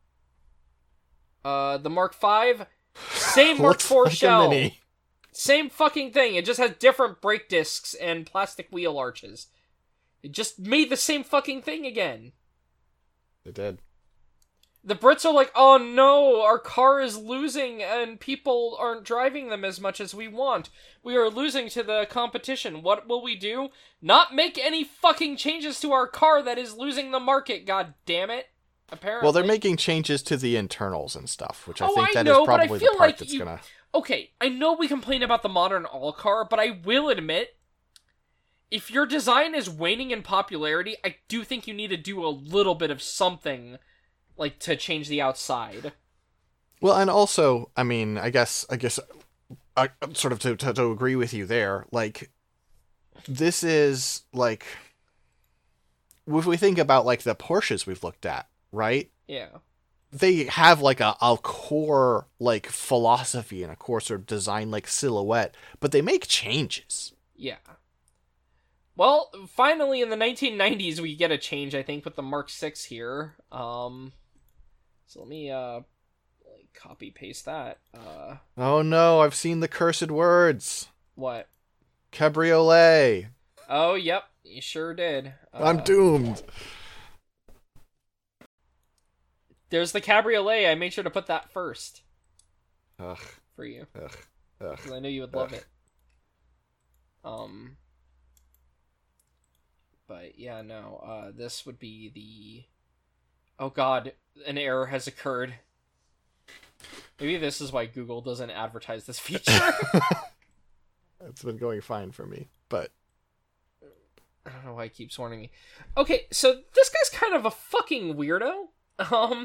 Uh, the Mark five, same Mark four like shell. Same fucking thing. It just has different brake discs and plastic wheel arches. It just made the same fucking thing again. It did. The Brits are like, oh no, our car is losing and people aren't driving them as much as we want. We are losing to the competition. What will we do? Not make any fucking changes to our car that is losing the market, god damn it. Apparently. Well, they're making changes to the internals and stuff, which I oh, think I that know, is probably but I the feel part like that's you... gonna... Okay, I know we complain about the modern all-car, but I will admit, if your design is waning in popularity, I do think you need to do a little bit of something, like, to change the outside. Well, and also, I mean, I guess, I guess, I, sort of to, to, to agree with you there, like, this is, like, if we think about, like, the Porsches we've looked at, right? Yeah. They have, like, a, a core, like, philosophy and a core sort of design, like, silhouette, but they make changes. Yeah. Well, finally in the nineteen nineties we get a change, I think, with the Mark six here. Um, so let me, uh, like, copy-paste that. Uh, oh no, I've seen the cursed words. What? Cabriolet. Oh, yep, you sure did. Uh, I'm doomed. There's the Cabriolet. I made sure to put that first. Ugh. For you. Ugh. Ugh. 'Cause I knew you would love Ugh. it. Um... But, yeah, no, uh, this would be the... Oh god, an error has occurred. Maybe this is why Google doesn't advertise this feature. It's been going fine for me, but... I don't know why it keeps warning me. Okay, so this guy's kind of a fucking weirdo. Um...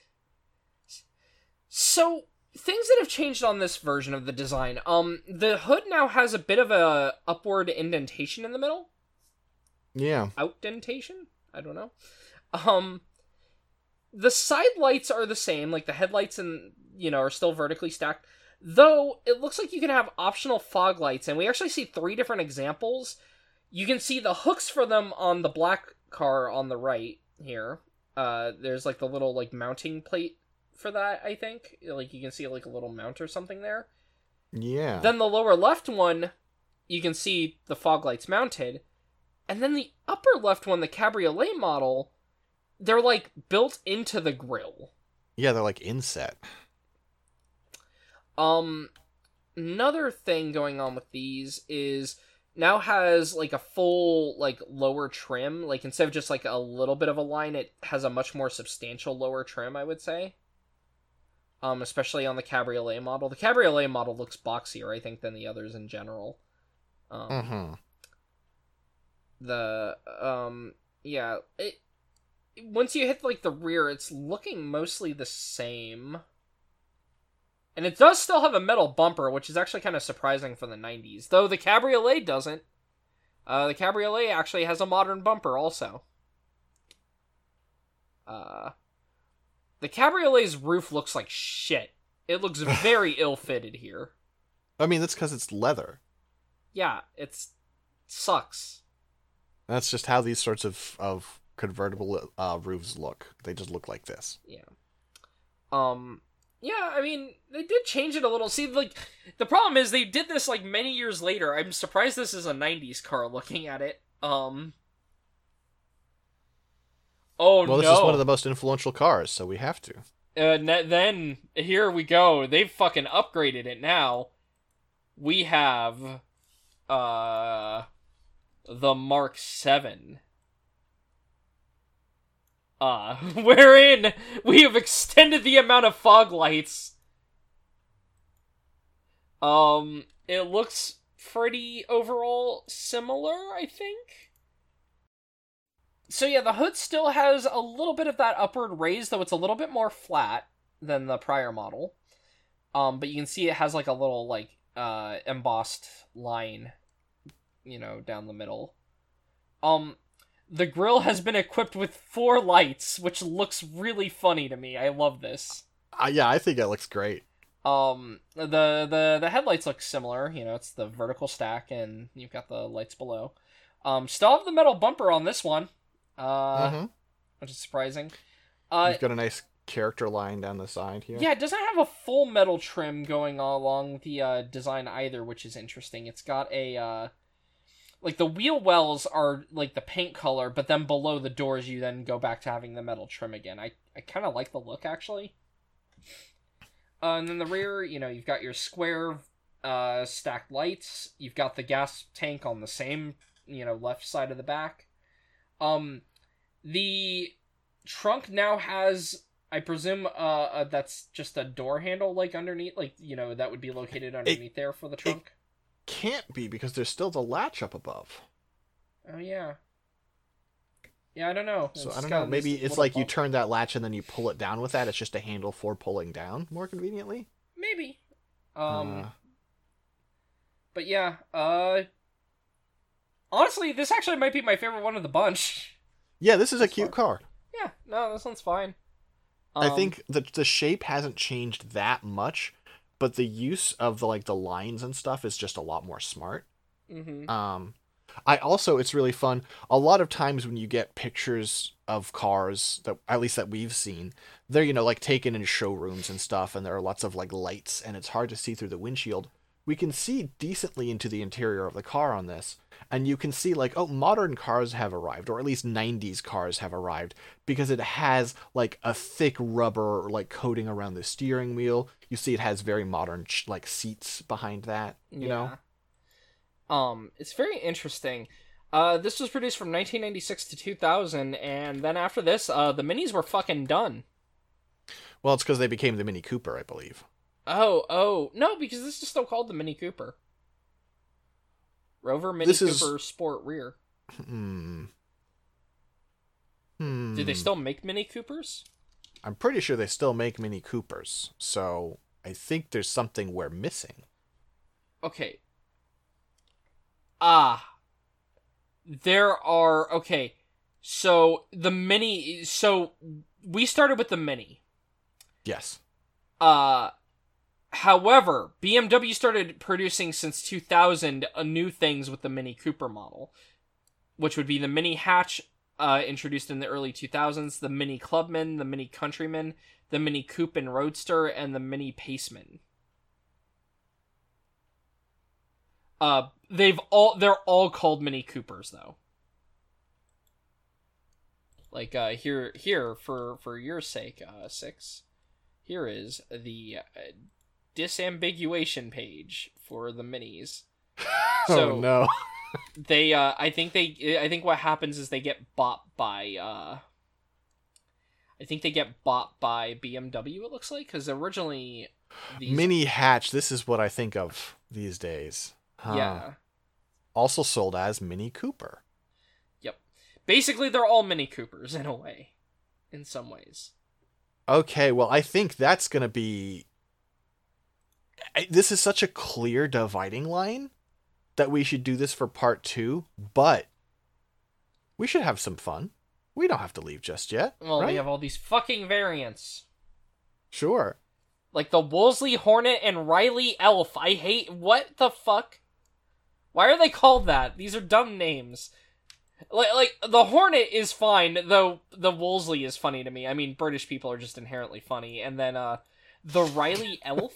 So, things that have changed on this version of the design. Um, the hood now has a bit of a upward indentation in the middle. Yeah. Outdentation? I don't know. Um, the side lights are the same, like the headlights and, you know, are still vertically stacked. Though, it looks like you can have optional fog lights, and we actually see three different examples. You can see the hooks for them on the black car on the right here. Uh, there's like the little, like, mounting plate for that, I think. Like, you can see, like, a little mount or something there. Yeah. Then the lower left one, you can see the fog lights mounted. And then the upper left one, the Cabriolet model, they're, like, built into the grille. Yeah, they're, like, inset. Um, another thing going on with these is now has, like, a full, like, lower trim. Like, instead of just, like, a little bit of a line, it has a much more substantial lower trim, I would say. Um, especially on the Cabriolet model. The Cabriolet model looks boxier, I think, than the others in general. Um, Mm-hmm. The, um, yeah, it, once you hit, like, the rear, it's looking mostly the same. And it does still have a metal bumper, which is actually kind of surprising for the nineties. Though the Cabriolet doesn't. Uh, the Cabriolet actually has a modern bumper, also. Uh, the Cabriolet's roof looks like shit. It looks very ill-fitted here. I mean, that's because it's leather. Yeah, it's... sucks. That's just how these sorts of, of convertible uh, roofs look. They just look like this. Yeah. Um, yeah, I mean, they did change it a little. See, like, the problem is they did this, like, many years later. I'm surprised this is a nineties car looking at it. Um... Oh, no. Well, this is one of the most influential cars, so we have to. Uh, ne- then, here we go. They've fucking upgraded it now. We have, uh... the Mark seven. Uh, wherein we have extended the amount of fog lights. Um, it looks pretty overall similar, I think. So yeah, the hood still has a little bit of that upward raise, though it's a little bit more flat than the prior model. Um, but you can see it has like a little like uh embossed line, you know, down the middle. Um, the grille has been equipped with four lights, which looks really funny to me. I love this. Uh, yeah, I think it looks great. Um, the, the, the headlights look similar, you know, it's the vertical stack, and you've got the lights below. Um, still have the metal bumper on this one, uh, mm-hmm. which is surprising. Uh, You've got a nice character line down the side here. Yeah, it doesn't have a full metal trim going along the, uh, design either, which is interesting. It's got a, uh, like, the wheel wells are, like, the paint color, but then below the doors you then go back to having the metal trim again. I, I kind of like the look, actually. Uh, and then the rear, you know, you've got your square uh, stacked lights. You've got the gas tank on the same, you know, left side of the back. Um, the trunk now has, I presume, uh, uh, that's just a door handle, like, underneath. Like, you know, that would be located underneath it, there for the trunk. It can't be, because there's still the latch up above. Oh, yeah. Yeah, I don't know. So, it's I don't know. Maybe it's like bump. You turn that latch and then you pull it down with that. It's just a handle for pulling down more conveniently. Maybe. Um, uh, but yeah, uh, honestly, this actually might be my favorite one of the bunch. Yeah, this is a cute car. Yeah, no, this one's fine. Um, I think the the shape hasn't changed that much, but the use of the like the lines and stuff is just a lot more smart. Mm-hmm. Um. I also, it's really fun. A lot of times when you get pictures of cars that, at least that we've seen, they're, you know, like taken in showrooms and stuff, and there are lots of like lights, and it's hard to see through the windshield. We can see decently into the interior of the car on this, and you can see like, oh, modern cars have arrived, or at least nineties cars have arrived, because it has like a thick rubber like coating around the steering wheel. You see it has very modern like seats behind that, you yeah. know? Um, it's very interesting. Uh, this was produced from nineteen ninety-six to two thousand, and then after this, uh, the Minis were fucking done. Well, it's because they became the Mini Cooper, I believe. Oh, oh, no, because this is still called the Mini Cooper. Rover Mini this Cooper is... Sport Rear. Hmm. Hmm. Do they still make Mini Coopers? I'm pretty sure they still make Mini Coopers, so I think there's something we're missing. Okay. Ah, there are, okay, so the Mini, so we started with the Mini. Yes. Uh, however, B M W started producing since two thousand uh, new things with the Mini Cooper model, which would be the Mini Hatch, uh, introduced in the early two thousands, the Mini Clubman, the Mini Countryman, the Mini Coupe and Roadster, and the Mini Paceman. Uh, they've all, they're all called Mini Coopers, though. Like, uh, here, here, for, for your sake, uh, Six, here is the uh, disambiguation page for the Minis. So, oh, no. they, uh, I think they, I think what happens is they get bought by, uh, I think they get bought by B M W, it looks like, because originally these... Mini Hatch, this is what I think of these days. Huh. Yeah. Also sold as Mini Cooper. Yep. Basically, they're all Mini Coopers, in a way. In some ways. Okay, well, I think that's going to be... This is such a clear dividing line that we should do this for part two, but we should have some fun. We don't have to leave just yet. Well, right? we have all these fucking variants. Sure. Like the Wolseley Hornet and Riley Elf. I hate... What the fuck? Why are they called that? These are dumb names. Like, like the Hornet is fine, though the Wolseley is funny to me. I mean, British people are just inherently funny. And then, uh, the Riley Elf?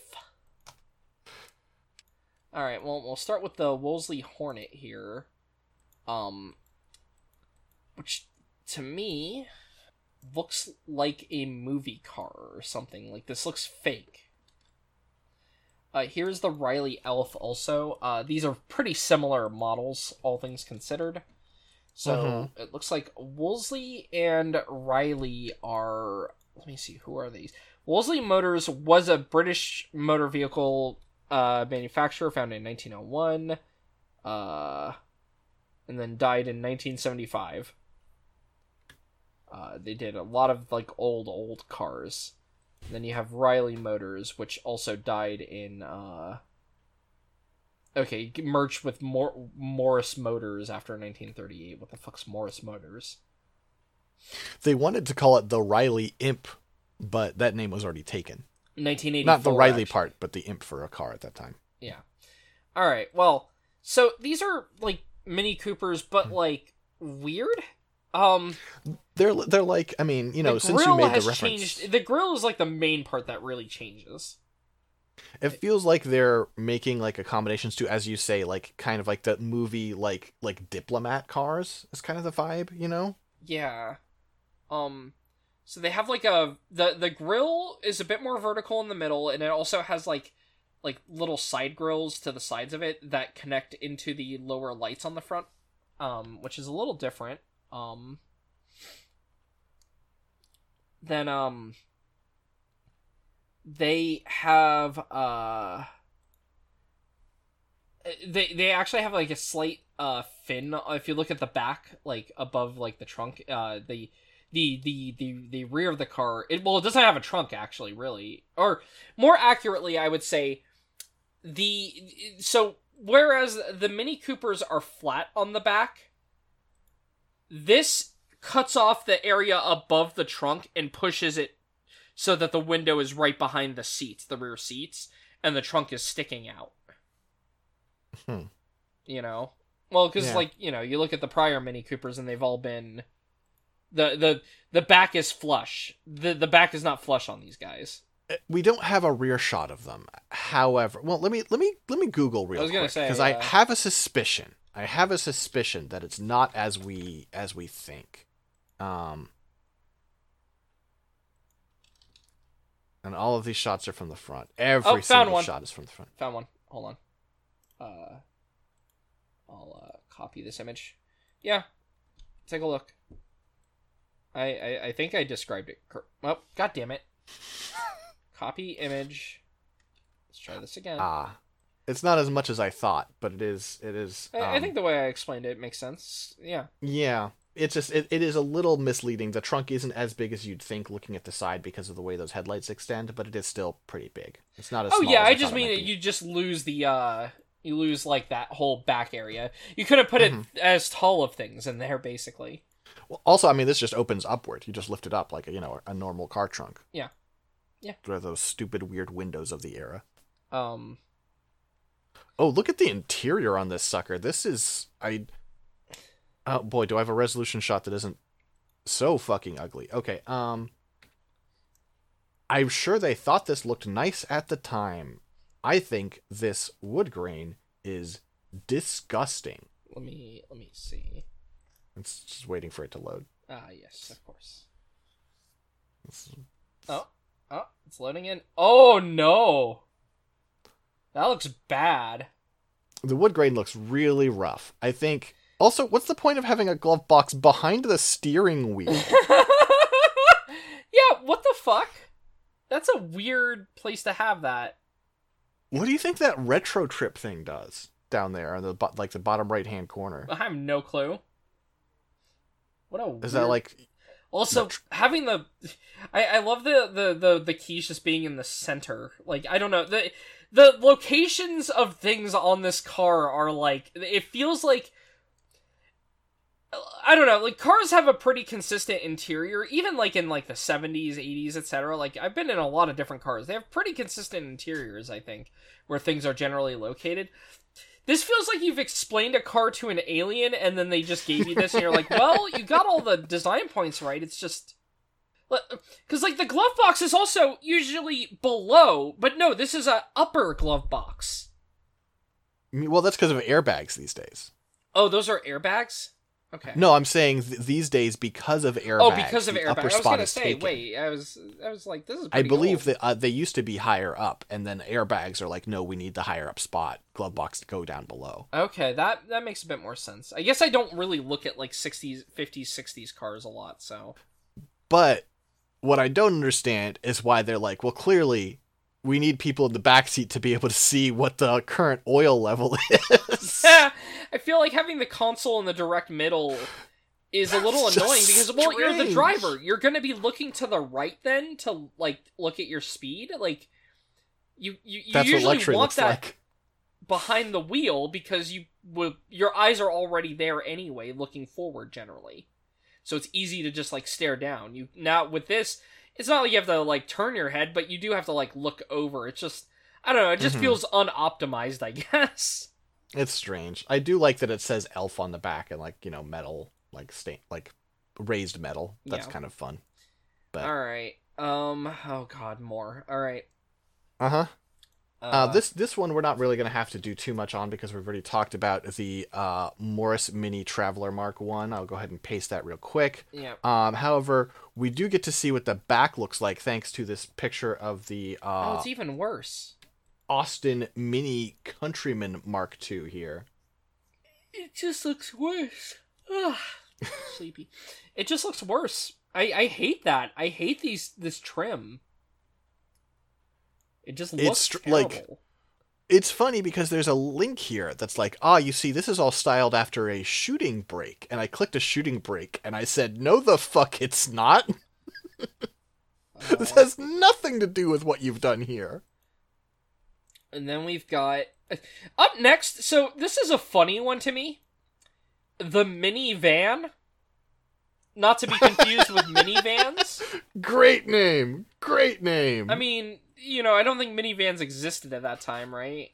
Alright, well, we'll start with the Wolseley Hornet here. Um, which, to me, looks like a movie car or something. Like, this looks fake. Uh, here's the Riley Elf also. Uh, these are pretty similar models, all things considered. So mm-hmm. It looks like Wolseley and Riley are... Let me see, who are these? Wolseley Motors was a British motor vehicle uh, manufacturer founded in nineteen oh one. Uh, and then died in nineteen seventy-five. Uh, they did a lot of, like, old, old cars. And then you have Riley Motors, which also died in, uh... Okay, merged with Mor- Morris Motors after nineteen thirty-eight. What the fuck's Morris Motors? They wanted to call it the Riley Imp, but that name was already taken. nineteen eighty-four, Not the Riley actually. part, but the Imp for a car at that time. Yeah. Alright, well, so these are, like, Mini Coopers, but, like, weird? Um, they're they're like, I mean, you know, since you made the reference, changed, the grill is like the main part that really changes. It feels like they're making like accommodations to, as you say, like kind of like the movie, like like Diplomat cars is kind of the vibe, you know? Yeah. Um, so they have like a the the grill is a bit more vertical in the middle, and it also has like like little side grills to the sides of it that connect into the lower lights on the front, um, which is a little different. Um, then, um, they have, uh, they, they actually have, like, a slight, uh, fin, if you look at the back, like, above, like, the trunk, uh, the, the, the, the, the rear of the car, it, well, it doesn't have a trunk, actually, really, or, more accurately, I would say, the, so, whereas the Mini Coopers are flat on the back, this cuts off the area above the trunk and pushes it so that the window is right behind the seats, the rear seats, and the trunk is sticking out. Hmm. You know? Well, because, yeah. like, you know, you look at the prior Mini Coopers and they've all been... The the the back is flush. The the back is not flush on these guys. We don't have a rear shot of them. However, well, let me let me let me Google real I was gonna quick, say because uh... I have a suspicion. I have a suspicion that it's not as we as we think. Um, and all of these shots are from the front. Every oh, single one. shot is from the front. Found one. Hold on. Uh, I'll uh, copy this image. Yeah, take a look. I I, I think I described it. Cor- oh, god damn it! Copy image. Let's try this again. Ah. It's not as much as I thought, but it is. It is. Um, I, I think the way I explained it makes sense. Yeah. Yeah, it's just it, it is a little misleading. The trunk isn't as big as you'd think, looking at the side, because of the way those headlights extend. But it is still pretty big. It's not as. Oh small yeah, as I, I just thought it mean might be. you just lose the uh, you lose like that whole back area. You could have put Mhm. it as tall of things in there, basically. Well, also, I mean, this just opens upward. You just lift it up like a, you know a normal car trunk. Yeah. Yeah. Through those stupid weird windows of the era. Um. Oh, look at the interior on this sucker. This is... I... Oh, boy, do I have a resolution shot that isn't so fucking ugly. Okay, um... I'm sure they thought this looked nice at the time. I think this wood grain is disgusting. Let me, let me see. It's just waiting for it to load. Ah, yes, of course. It's... Oh, oh, it's loading in. Oh, no! That looks bad. The wood grain looks really rough. I think... Also, what's the point of having a glove box behind the steering wheel? Yeah, what the fuck? That's a weird place to have that. What do you think that retro trip thing does down there on the bo- like the bottom right hand corner? I have no clue. What a Is weird... that like... Also, tr- having the... I, I love the, the, the, the keys just being in the center. Like, I don't know. The, the locations of things on this car are like... It feels like... I don't know, like, cars have a pretty consistent interior, even, like, in, like, the seventies, eighties, et cetera. Like, I've been in a lot of different cars. They have pretty consistent interiors, I think, where things are generally located. This feels like you've explained a car to an alien, and then they just gave you this, and you're like, well, you got all the design points right, it's just... Because, like, the glove box is also usually below, but no, this is a upper glove box. Well, that's because of airbags these days. Oh, those are airbags? Okay. No, I'm saying th- these days because of airbags. Oh, because of the airbags. upper I was spot gonna is say, taken. wait, I was, I was like, this is. I Pretty believe old. that uh, they used to be higher up, and then airbags are like, no, we need the higher up spot. Glove box to go down below. Okay, that that makes a bit more sense. I guess I don't really look at like sixties, fifties, sixties cars a lot, so. But what I don't understand is why they're like, well, clearly we need people in the backseat to be able to see what the current oil level is. I feel like having the console in the direct middle is a little That's annoying just because, well, you're the strange. driver. You're going to be looking to the right then to, like, look at your speed. Like, you, you, you That's what usually luxury want looks that like. behind the wheel because you will, your eyes are already there anyway, looking forward generally. So it's easy to just, like, stare down. You now, with this, it's not like you have to, like, turn your head, but you do have to, like, look over. It's just, I don't know, it just Mhm. feels unoptimized, I guess. It's strange. I do like that it says elf on the back and, like, you know, metal, like, stain, like, raised metal. That's Yeah. kind of fun. But Alright. Um, oh god, more. Alright. uh-huh. Uh, Uh, this this one we're not really going to have to do too much on because we've already talked about the uh, Morris Mini Traveler Mark one. I'll go ahead and paste that real quick. Yeah. Um, however, we do get to see what the back looks like thanks to this picture of the oh, uh, it's even worse. Austin Mini Countryman Mark two here. It just looks worse. Ugh. Sleepy. It just looks worse. I, I hate that. I hate these this trim. It just looks It's str- terrible. like- It's funny because there's a link here that's like, ah, you see, this is all styled after a shooting brake. And I clicked a shooting brake and I said, no the fuck it's not. This Uh, has nothing to do with what you've done here. and then we've got up next. So this is a funny one to me. The minivan. Not to be confused with minivans. Great name. Great name. I mean, you know, I don't think minivans existed at that time, right?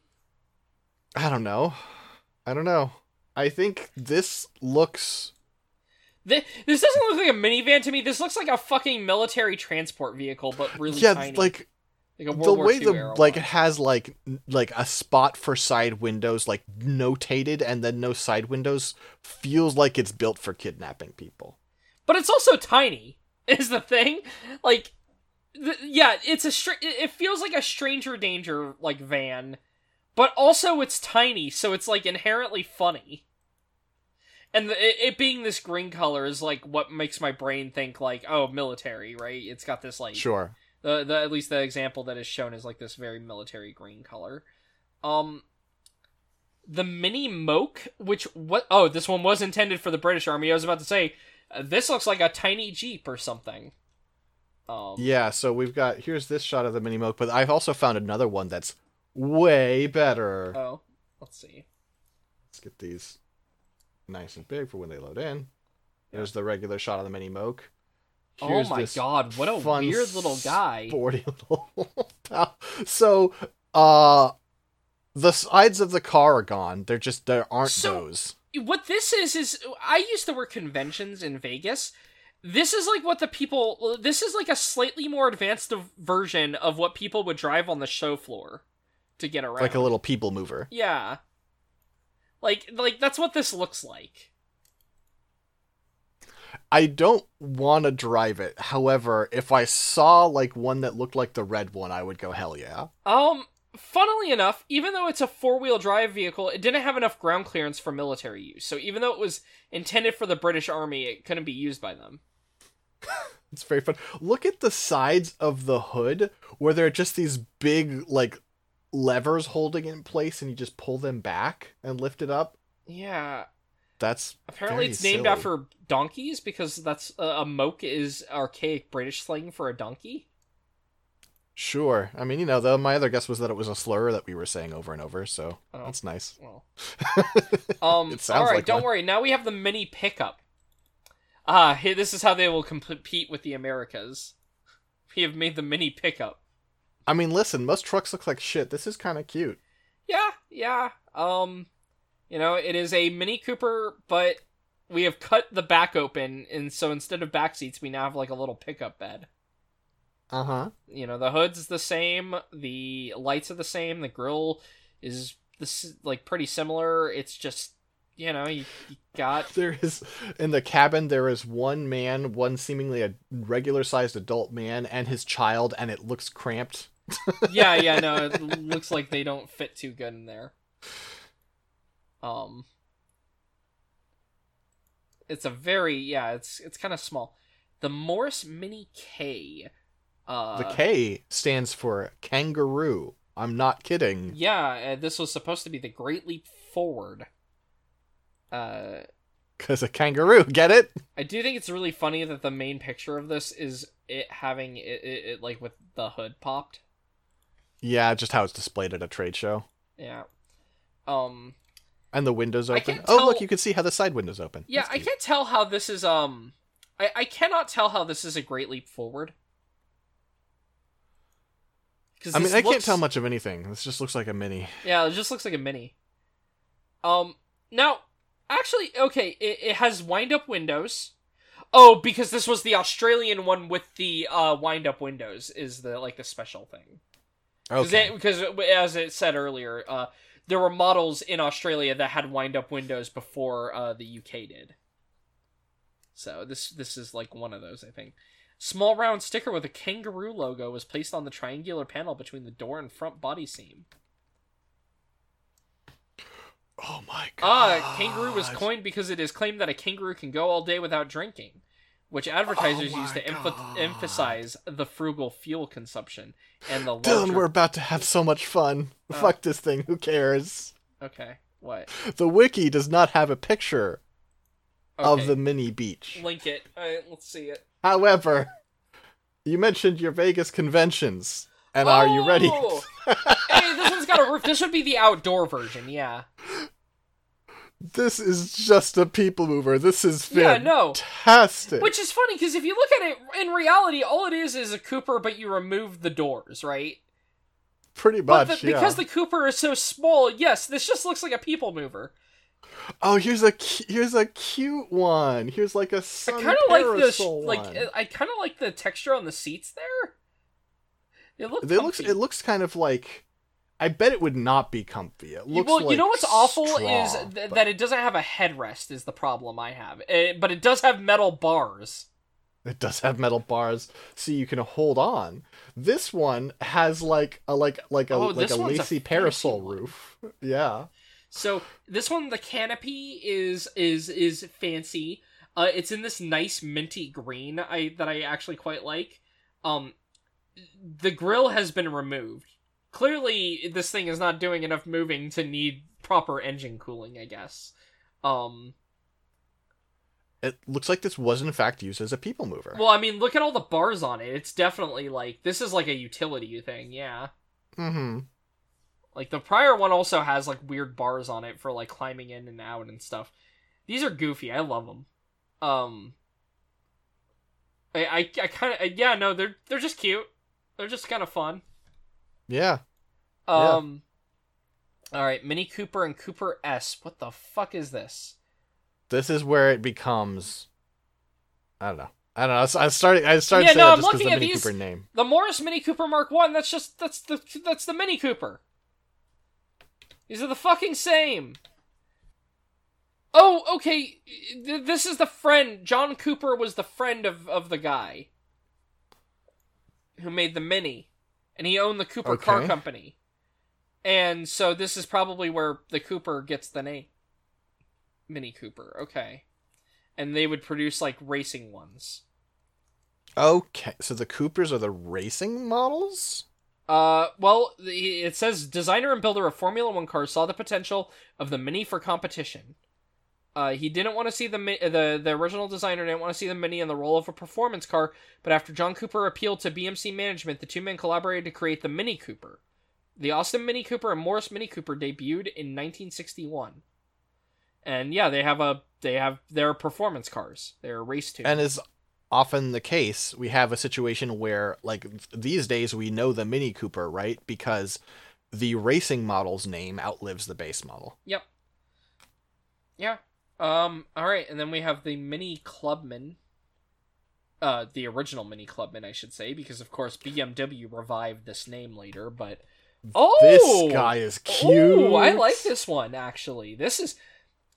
I don't know. I don't know. I think this looks... This, this doesn't look like a minivan to me. This looks like a fucking military transport vehicle, but really yeah, tiny. like like a World the War way Two the era like it one. has like n- like a spot for side windows like notated and then no side windows feels like it's built for kidnapping people. But it's also tiny, is the thing. Like, th- yeah, it's a str- it feels like a stranger danger, like, van. But also it's tiny, so it's, like, inherently funny. And the, it, it being this green color is, like, what makes my brain think, like, oh, military, right? It's got this, like... Sure. The, the At least the example that is shown is, like, this very military green color. Um... The Mini Moke, which... what? Oh, this one was intended for the British Army. I was about to say... Uh, this looks like a tiny Jeep or something. Um, Yeah, so we've got here's this shot of the Mini Moke, but I've also found another one that's way better. Oh, let's see. Let's get these nice and big for when they load in. There's the regular shot of the Mini Moke. Oh my god, what a fun, weird little guy. Sporty little pal. So, uh, the sides of the car are gone. They're just there aren't So- those. What this is, is... I used to work conventions in Vegas. This is like what the people... This is like a slightly more advanced of- version of what people would drive on the show floor to get around. Like a little people mover. Yeah. Like, like that's what this looks like. I don't want to drive it. However, if I saw like one that looked like the red one, I would go hell yeah. Um... Funnily enough, even though it's a four-wheel drive vehicle, it didn't have enough ground clearance for military use. So even though it was intended for the British Army, it couldn't be used by them. It's very fun. Look at the sides of the hood where there are just these big like levers holding it in place and you just pull them back and lift it up. Yeah. That's Apparently very it's named silly. after donkeys because that's uh, a moke is archaic British slang for a donkey. Sure. I mean, you know, though my other guess was that it was a slur that we were saying over and over, so Oh. that's nice. Well. Um, It sounds all right, like don't one. worry. Now we have the mini pickup. Ah, hey, this is how they will compete with the Americas. We have made the mini pickup. I mean, listen, most trucks look like shit. This is kind of cute. Yeah, yeah. Um, you know, it is a Mini Cooper, but we have cut the back open, and so instead of back seats, we now have like a little pickup bed. Uh-huh. You know, the hood's the same, the lights are the same, the grill is this like pretty similar. It's just, you know, you, you got... There is, in the cabin, there is one man, one seemingly a regular-sized adult man, and his child, and it looks cramped. yeah, yeah, no, it looks like they don't fit too good in there. Um, it's a very, yeah, it's it's kind of small. The Morris Mini K. Uh, the K stands for kangaroo. I'm not kidding. Yeah, uh, this was supposed to be the Great Leap Forward. Uh, Because a kangaroo, get it? I do think it's really funny that the main picture of this is it having it, it, it like with the hood popped. Yeah, just how it's displayed at a trade show. Yeah. Um. And the windows I open. can't Oh, tell- look, you can see how the side windows open. Yeah, That's I cute. can't tell how this is, um... I, I cannot tell how this is a Great Leap Forward. I mean, this I can't looks- tell much of anything. This just looks like a mini. Yeah, it just looks like a mini. Um, now, actually, okay, it, it has wind-up windows. Oh, because this was the Australian one with the, uh, wind-up windows, is the, like, the special thing. Okay. Because, as it said earlier, uh, there were models in Australia that had wind-up windows before, uh, the U K did. So, this, this is, like, one of those, I think. Small round sticker with a kangaroo logo was placed on the triangular panel between the door and front body seam. Oh my god. Ah, kangaroo was coined because it is claimed that a kangaroo can go all day without drinking, which advertisers Oh use to my emph- God. emphasize the frugal fuel consumption and the Dylan, larger... we're about to have so much fun. Oh. Fuck this thing. Who cares? Okay, what? The wiki does not have a picture Okay. of the mini beach. Link it. Alright, let's see it. However, you mentioned your Vegas conventions. And are you ready? Oh! Hey, this one's got a roof. This would be the outdoor version, yeah. This is just a people mover. This is Yeah, no. fantastic. Which is funny, because if you look at it, in reality, all it is is a Cooper, but you remove the doors, right? Pretty But much, the, yeah. because the Cooper is so small, yes, this just looks like a people mover. Oh, here's a cu- here's a cute one. Here's like a I sun kind of like the sh- parasol like one. I kind of like the texture on the seats there. They look. It looks comfy. it looks kind of like. I bet it would not be comfy. It looks well, like you know what's awful straw, is th- but that it doesn't have a headrest. Is the problem I have, Uh but it does have metal bars. it does have metal bars, so you can hold on. This one has like a like like a Oh, like this a one's a lacy fancy parasol one. roof. Yeah. So this one, the canopy is is is fancy. Uh, it's in this nice minty green I that I actually quite like. Um, the grill has been removed. Clearly, this thing is not doing enough moving to need proper engine cooling, I guess. Um, It looks like this was in fact used as a people mover. well, I mean, look at all the bars on it. It's definitely like this is like a utility thing, yeah. Mm-hmm. Like, the prior one also has, like, weird bars on it for, like, climbing in and out and stuff. These are goofy. I love them. Um, I, I, I kind of, yeah, no, they're, they're just cute. They're just kind of fun. Yeah. Um, alright, Mini Cooper and Cooper S. What the fuck is this? This is where it becomes. I don't know. I don't know. I was- I started. I started Yeah, saying no, that I'm just because looking the at Mini these- Cooper name. The Morris Mini Cooper Mark one, that's just, that's the, that's the Mini Cooper. These are the fucking same. Oh, okay, th- this is the friend. John Cooper was the friend of, of the guy who made the Mini, and he owned the Cooper Car Okay. Company. And so this is probably where the Cooper gets the name. Mini Cooper, okay. And they would produce, like, racing ones. Okay, so the Coopers are the racing models? Uh, well, the- it says designer and builder of Formula One cars saw the potential of the Mini for competition. Uh, he didn't want to see the Mi- the the original designer didn't want to see the Mini in the role of a performance car, but after John Cooper appealed to B M C management, the two men collaborated to create the Mini Cooper. The Austin Mini Cooper and Morris Mini Cooper debuted in nineteen sixty-one. And yeah, they have a they have their performance cars. They're race tuned. And is often the case, we have a situation where, like, these days we know the Mini Cooper, right? Because the racing model's name outlives the base model. Yep. Yeah. Um, alright, and then we have the Mini Clubman. Uh, the original Mini Clubman, I should say, because of course B M W revived this name later, but... Oh! This guy is cute. Oh, I like this one, actually. This is...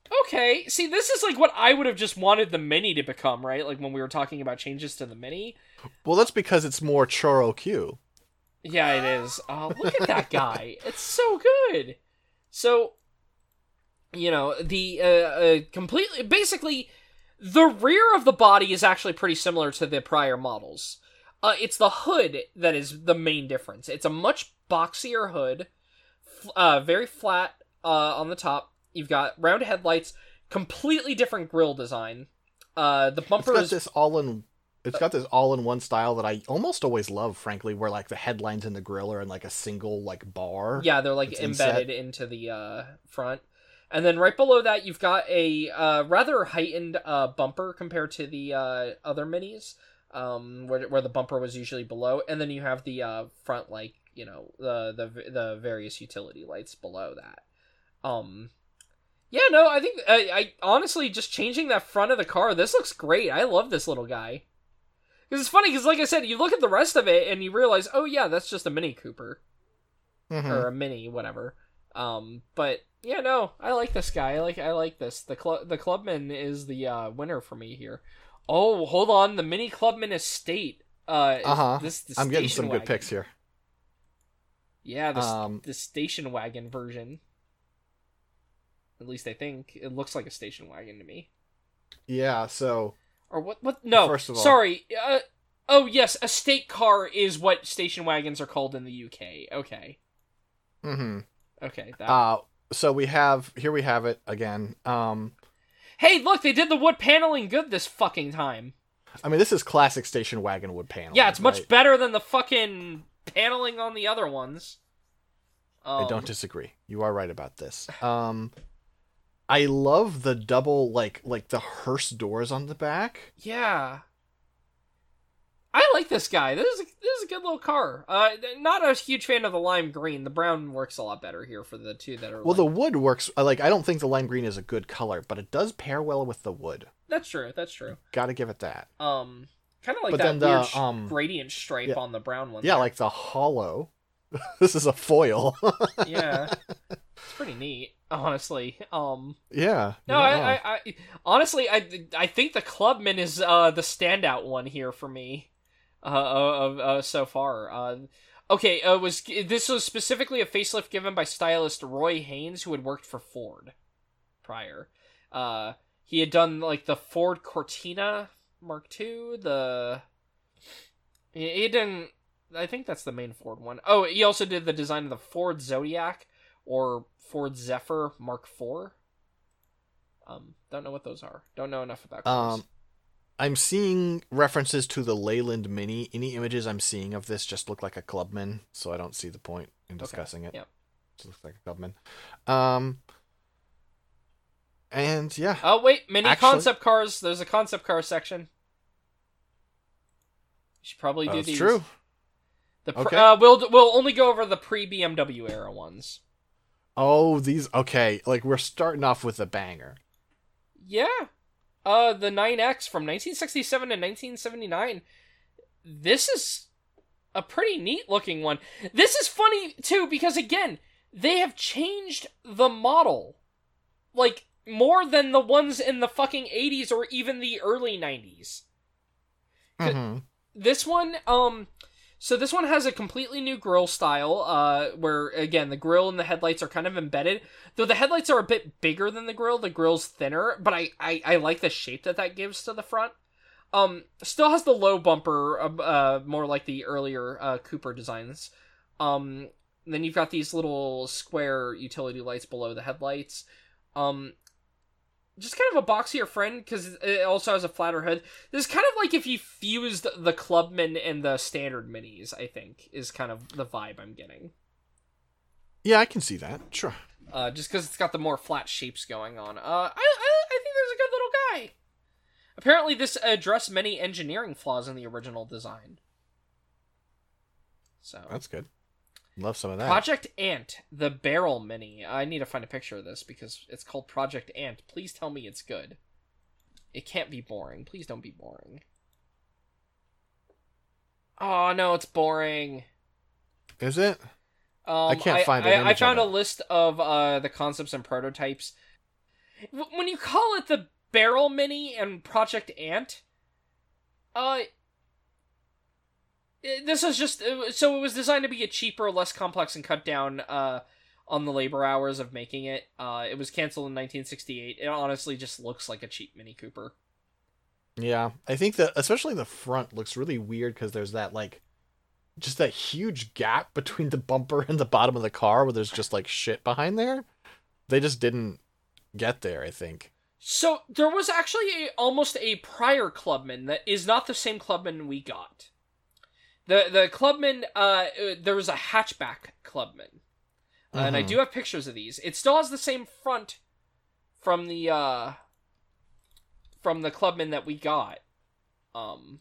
Okay, see, this is like what I would have just wanted the Mini to become, right? Like when we were talking about changes to the Mini. Well, that's because it's more Choro Q. Yeah, it is. Oh, look at that guy. It's so good. So, you know, the uh, uh, completely, basically, the rear of the body is actually pretty similar to the prior models. Uh, it's the hood that is the main difference. It's a much boxier hood, uh, very flat uh, on the top. You've got round headlights, completely different grille design. Uh, the bumper it's got is this all in. It's got this all-in-one style that I almost always love, frankly, where like the headlines and the grille are in like a single like bar. Yeah, they're like embedded inset. into the uh, front. And then right below that, you've got a uh, rather heightened uh, bumper compared to the uh, other Minis, um, where where the bumper was usually below. And then you have the uh, front, like, you know, the the the various utility lights below that. Um, yeah, no, I think I, I honestly just changing that front of the car. This looks great. I love this little guy. Because it's funny, because like I said, you look at the rest of it and you realize, oh yeah, that's just a Mini Cooper. Mm-hmm. Or a Mini, whatever. Um, but, yeah, no, I like this guy. I like I like this. The cl- the Clubman is the uh, winner for me here. Oh, hold on. The Mini Clubman Estate. Uh, uh-huh. This, the I'm getting some wagon. good picks here. Yeah, the, um, the station wagon version. At least I think. It looks like a station wagon to me. Yeah, so... Or what? What? No, First of all, sorry. Uh, oh, yes, a state car is what station wagons are called in the U K. Okay. Mm-hmm. Okay. That... Uh, so we have... Here we have it again. Um, hey, look, they did the wood paneling good this fucking time. I mean, this is classic station wagon wood paneling. Yeah, it's right? much better than the fucking paneling on the other ones. Um, I don't disagree. You are right about this. Um... I love the double, like, like the hearse doors on the back. Yeah. I like this guy. This is a, this is a good little car. Uh, not a huge fan of the lime green. The brown works a lot better here for the two that are. Well, like... the wood works. Like, I don't think the lime green is a good color, but it does pair well with the wood. That's true. That's true. Gotta give it that. Um, kind of like but that then weird the, um, gradient stripe yeah, on the brown one. Yeah, there. like the hollow. This is a foil. Yeah, it's pretty neat, honestly. Um, yeah. No, I, I, I, honestly, I, I think the Clubman is uh the standout one here for me, uh, uh, uh so far. Uh, okay, uh, was this was specifically a facelift given by stylist Roy Haynes, who had worked for Ford prior. Uh, he had done like the Ford Cortina Mark two, the he, he didn't. I think that's the main Ford one. Oh, he also did the design of the Ford Zodiac or Ford Zephyr Mark four. Um, don't know what those are. Don't know enough about cars. Um, I'm seeing references to the Leyland Mini. Any images I'm seeing of this just look like a Clubman, so I don't see the point in discussing okay. it. Yep. It looks like a Clubman. Um, and yeah. Oh wait, mini actually, concept cars. There's a concept car section. You should probably do that's these. true. The pr- okay. uh, we'll we'll only go over the pre-B M W era ones. Oh, these okay. Like we're starting off with a banger. Yeah. Uh, the nine X from nineteen sixty-seven to nineteen seventy-nine. This is a pretty neat looking one. This is funny too because again, they have changed the model, like more than the ones in the fucking eighties or even the early nineties. Mm-hmm. This one, um. So this one has a completely new grille style, uh, where, again, the grille and the headlights are kind of embedded. Though the headlights are a bit bigger than the grille, the grille's thinner, but I, I, I like the shape that that gives to the front. Um, still has the low bumper, uh, uh more like the earlier uh, Cooper designs. Um, then you've got these little square utility lights below the headlights. Um, just kind of a boxier friend, because it also has a flatter hood. This is kind of like if you fused the Clubman and the standard Minis, I think, is kind of the vibe I'm getting. Yeah, I can see that. Sure. Uh, just because it's got the more flat shapes going on. Uh, I, I, I think there's a good little guy. Apparently this addressed many engineering flaws in the original design. So that's good. Love some of that. Project Ant, the barrel mini. I need to find a picture of this because it's called Project Ant. Please tell me it's good. It can't be boring. Please don't be boring. Oh, no, it's boring. Is it? Um, I can't find I, an I, I image found of a it. list of uh, the concepts and prototypes. when you call it the Barrel Mini and Project Ant, uh, this was just so it was designed to be a cheaper, less complex, and cut down uh on the labor hours of making it. Uh, it was canceled in nineteen sixty-eight. It honestly just looks like a cheap Mini Cooper. Yeah, I think that especially the front looks really weird because there's that like just that huge gap between the bumper and the bottom of the car where there's just like shit behind there. They just didn't get there, I think. So there was actually a, almost a prior Clubman that is not the same Clubman we got. The the Clubman, uh, there was a hatchback Clubman. Uh, mm-hmm. And I do have pictures of these. It still has the same front from the, uh, from the Clubman that we got. Um,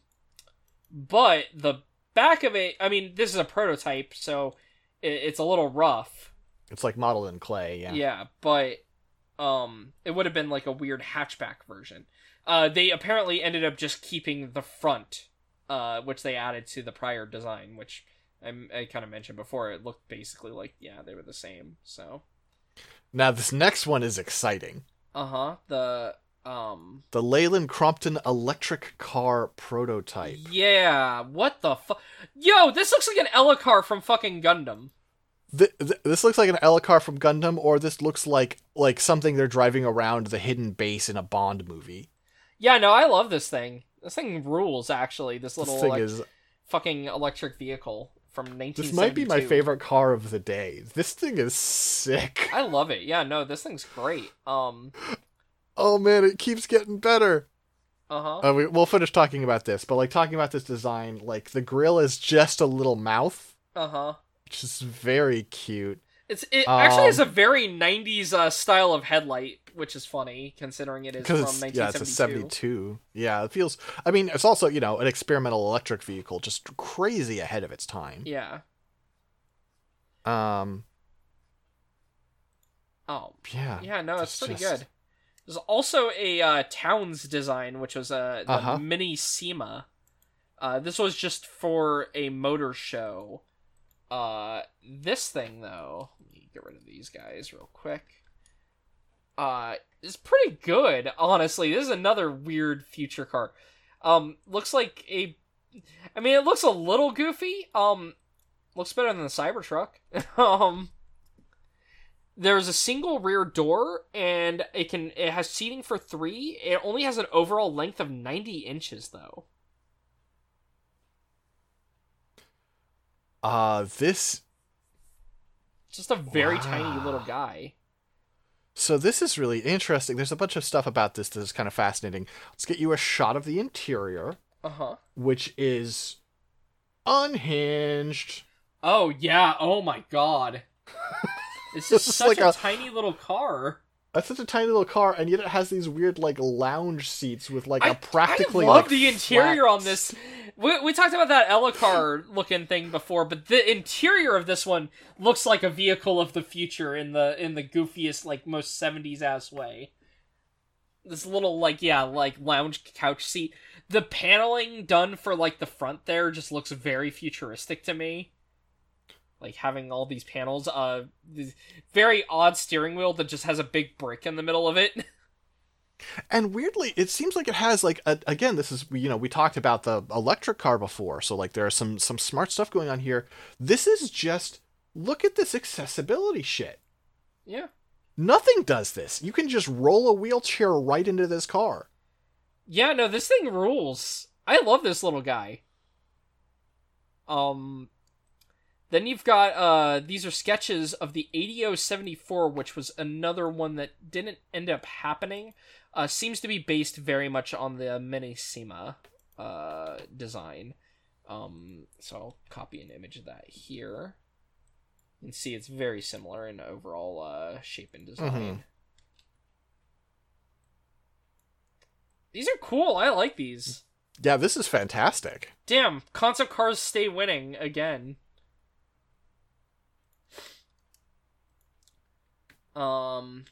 but the back of it, I mean, this is a prototype, so it, it's a little rough. It's like modeled in clay, yeah. Yeah, but um, it would have been like a weird hatchback version. Uh, they apparently ended up just keeping the front, uh, which they added to the prior design, which I, I kind of mentioned before. It looked basically like, yeah, they were the same, so. Now, this next one is exciting. Uh-huh, the... Um, the Leyland Crompton electric car prototype. Yeah, what the fuck? Yo, this looks like an Elacar from fucking Gundam. Th- th- this looks like an Elacar from Gundam, or this looks like like something they're driving around the hidden base in a Bond movie. Yeah, no, I love this thing. This thing rules, actually. This little this thing elect- is... fucking electric vehicle from nineteen seventy-two. This might be my favorite car of the day. This thing is sick. I love it. Yeah, no, this thing's great. Um... Oh man, it keeps getting better. Uh-huh. Uh, we, we'll finish talking about this, but like talking about this design, like the grill is just a little mouth. Uh-huh. Which is very cute. It's It um, actually has a very nineties uh, style of headlight, which is funny, considering it is from it's, nineteen seventy-two. Yeah, it's a seventy-two. Yeah, it feels... I mean, it's also, you know, an experimental electric vehicle, just crazy ahead of its time. Yeah. Um. Oh. Yeah. Yeah, no, it's, it's pretty just... good. There's also a uh, Towns design, which was uh, the uh-huh. Mini SEMA. Uh, this was just for a motor show. Uh, this thing, though, let me get rid of these guys real quick. Uh, is pretty good, honestly. This is another weird future car. Um, looks like a... I mean, it looks a little goofy. Um, looks better than the Cybertruck. um... There's a single rear door, and it can it has seating for three. It only has an overall length of ninety inches, though. Uh, this... Just a very wow. tiny little guy. So this is really interesting. There's a bunch of stuff about this that is kind of fascinating. Let's get you a shot of the interior. Uh-huh. Which is unhinged. Oh, yeah. Oh, my God. It's just such like a, a tiny little car. That's such a tiny little car, and yet it has these weird, like, lounge seats with, like, I, a practically, I love like, the interior flat... on this. We, we talked about that Elacar looking thing before, but the interior of this one looks like a vehicle of the future in the in the goofiest, like, most seventies-ass way. This little, like, yeah, like, lounge couch seat. The paneling done for, like, the front there just looks very futuristic to me. Like, having all these panels, uh, this very odd steering wheel that just has a big brick in the middle of it. And weirdly, it seems like it has, like, a, again, this is, you know, we talked about the electric car before, so, like, there are some, some smart stuff going on here. This is just, look at this accessibility shit. Yeah. Nothing does this. You can just roll a wheelchair right into this car. Yeah, no, this thing rules. I love this little guy. Um... Then you've got, uh, these are sketches of the A D O seventy-four, which was another one that didn't end up happening. Uh, seems to be based very much on the Mini SEMA, uh, design. Um, so I'll copy an image of that here. You can see it's very similar in overall, uh, shape and design. Mm-hmm. These are cool, I like these. Yeah, this is fantastic. Damn, concept cars stay winning again. Um.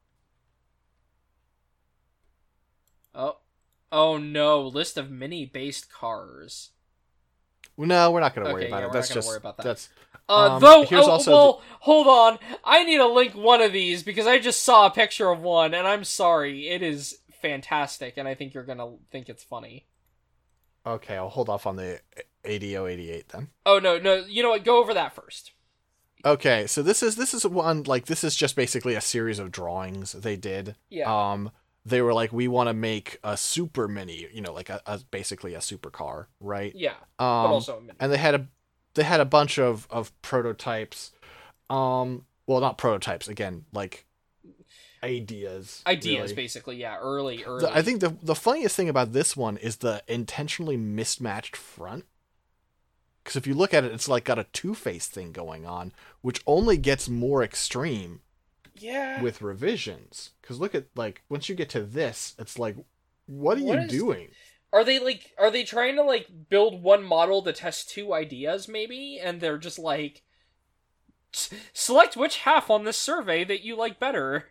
Oh. Oh no, list of mini-based cars. No, we're not going to worry okay, about yeah, it. We're That's not just worry about that. that's Uh, um, though, here's oh, also well, the... hold on, I need to link one of these because I just saw a picture of one, and I'm sorry, it is fantastic, and I think you're gonna think it's funny. Okay, I'll hold off on the A D O eighty-eight then. Oh, no, no, you know what, go over that first. Okay, so this is this is one, like, this is just basically a series of drawings they did. Yeah. Um, they were like, we want to make a super mini, you know, like a, a basically a supercar, right? Yeah, Um, but also a mini. and they had a they had a bunch of of prototypes. Um, well, not prototypes again, like ideas. Ideas, really. basically, yeah, early, early. The, I think the the funniest thing about this one is the intentionally mismatched front. Because if you look at it, it's like got a Two-Face thing going on, which only gets more extreme yeah. with revisions. Because look at, like, once you get to this, it's like, what are What you is- doing? Are they, like, are they trying to, like, build one model to test two ideas, maybe? And they're just like, select which half on this survey that you like better.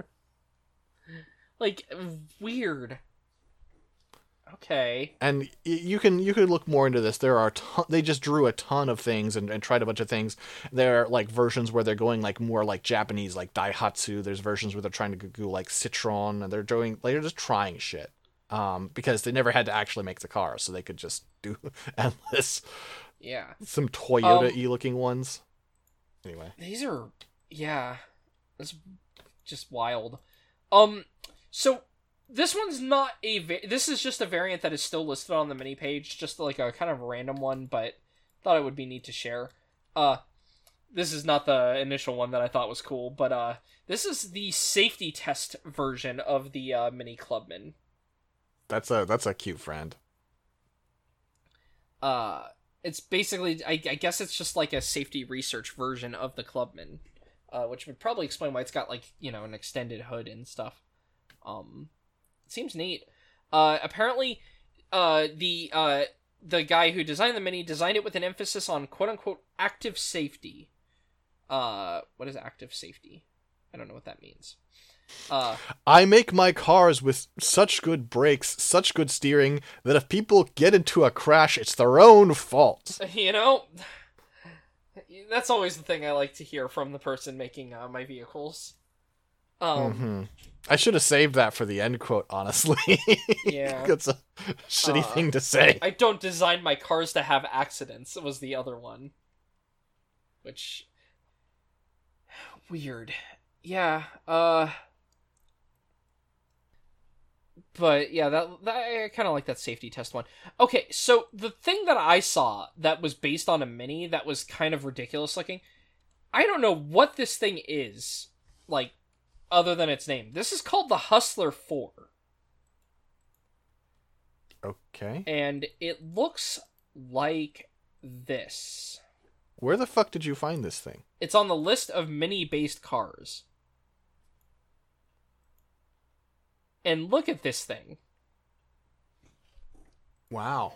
Like, weird. Okay. And y- you can you could look more into this. There are ton- they just drew a ton of things and, and tried a bunch of things. There are like versions where they're going like more like Japanese, like Daihatsu. There's versions where they're trying to go like Citroen, and they're doing like, they're just trying shit. Um, because they never had to actually make the car, so they could just do endless. Yeah. Some Toyota-y Um, looking ones. Anyway, These are, yeah, it's just wild. Um, so this one's not a, va- this is just a variant that is still listed on the mini page, just like a kind of random one, but thought it would be neat to share. Uh, this is not the initial one that I thought was cool, but uh, this is the safety test version of the uh, Mini Clubman. that's a that's a cute friend. Uh, it's basically, I, I guess it's just like a safety research version of the Clubman, uh, which would probably explain why it's got like, you know, an extended hood and stuff. Um, it seems neat. Uh, apparently, uh, the, uh, the guy who designed the Mini designed it with an emphasis on quote-unquote active safety. Uh, what is active safety? I don't know what that means. Uh, I make my cars with such good brakes, such good steering, that if people get into a crash, it's their own fault. you know, that's always the thing I like to hear from the person making uh, my vehicles. Um, hmm I should have saved that for the end quote, honestly. Yeah. It's a shitty Uh, thing to say. I don't design my cars to have accidents, was the other one. Which... weird. Yeah, uh... But, yeah, that, that I kind of like that safety test one. Okay, so the thing that I saw that was based on a Mini that was kind of ridiculous looking, I don't know what this thing is, like, other than its name. This is called the Hustler four. Okay. And it looks like this. Where the fuck did you find this thing? It's on the list of Mini-based cars. And look at this thing. Wow.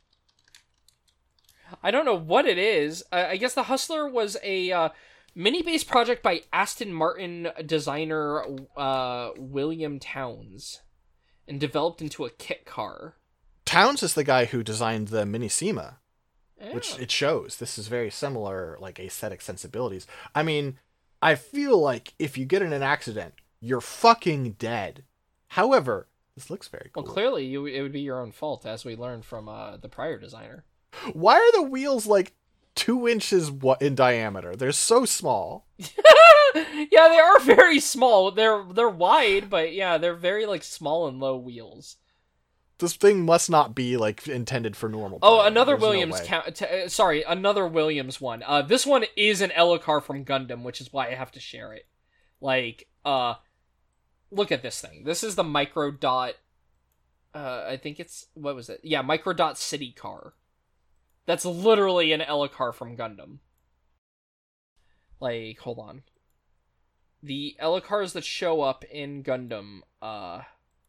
I don't know what it is. I, I guess the Hustler was a uh, Mini-based project by Aston Martin designer uh, William Towns. And developed into a kit car. Towns is the guy who designed the Mini SEMA, Yeah. which it shows. This is very similar, like, aesthetic sensibilities. I mean, I feel like if you get in an accident, you're fucking dead. However, this looks very cool. Well, clearly you, it would be your own fault, as we learned from uh, the prior designer. Why are the wheels like two inches wa- in diameter? They're so small. Yeah, they are very small. They're they're wide, but yeah, they're very like small and low wheels. This thing must not be like intended for normal. Oh, driving. another There's no Williams way. count. T- uh, sorry, another Williams one. Uh, this one is an Elocar from Gundam, which is why I have to share it. Like, uh, look at this thing. This is the Micro Dot. Uh, I think it's what was it? Yeah, Micro Dot City car. That's literally an Elocar from Gundam. Like, hold on. The Elocars that show up in Gundam, uh,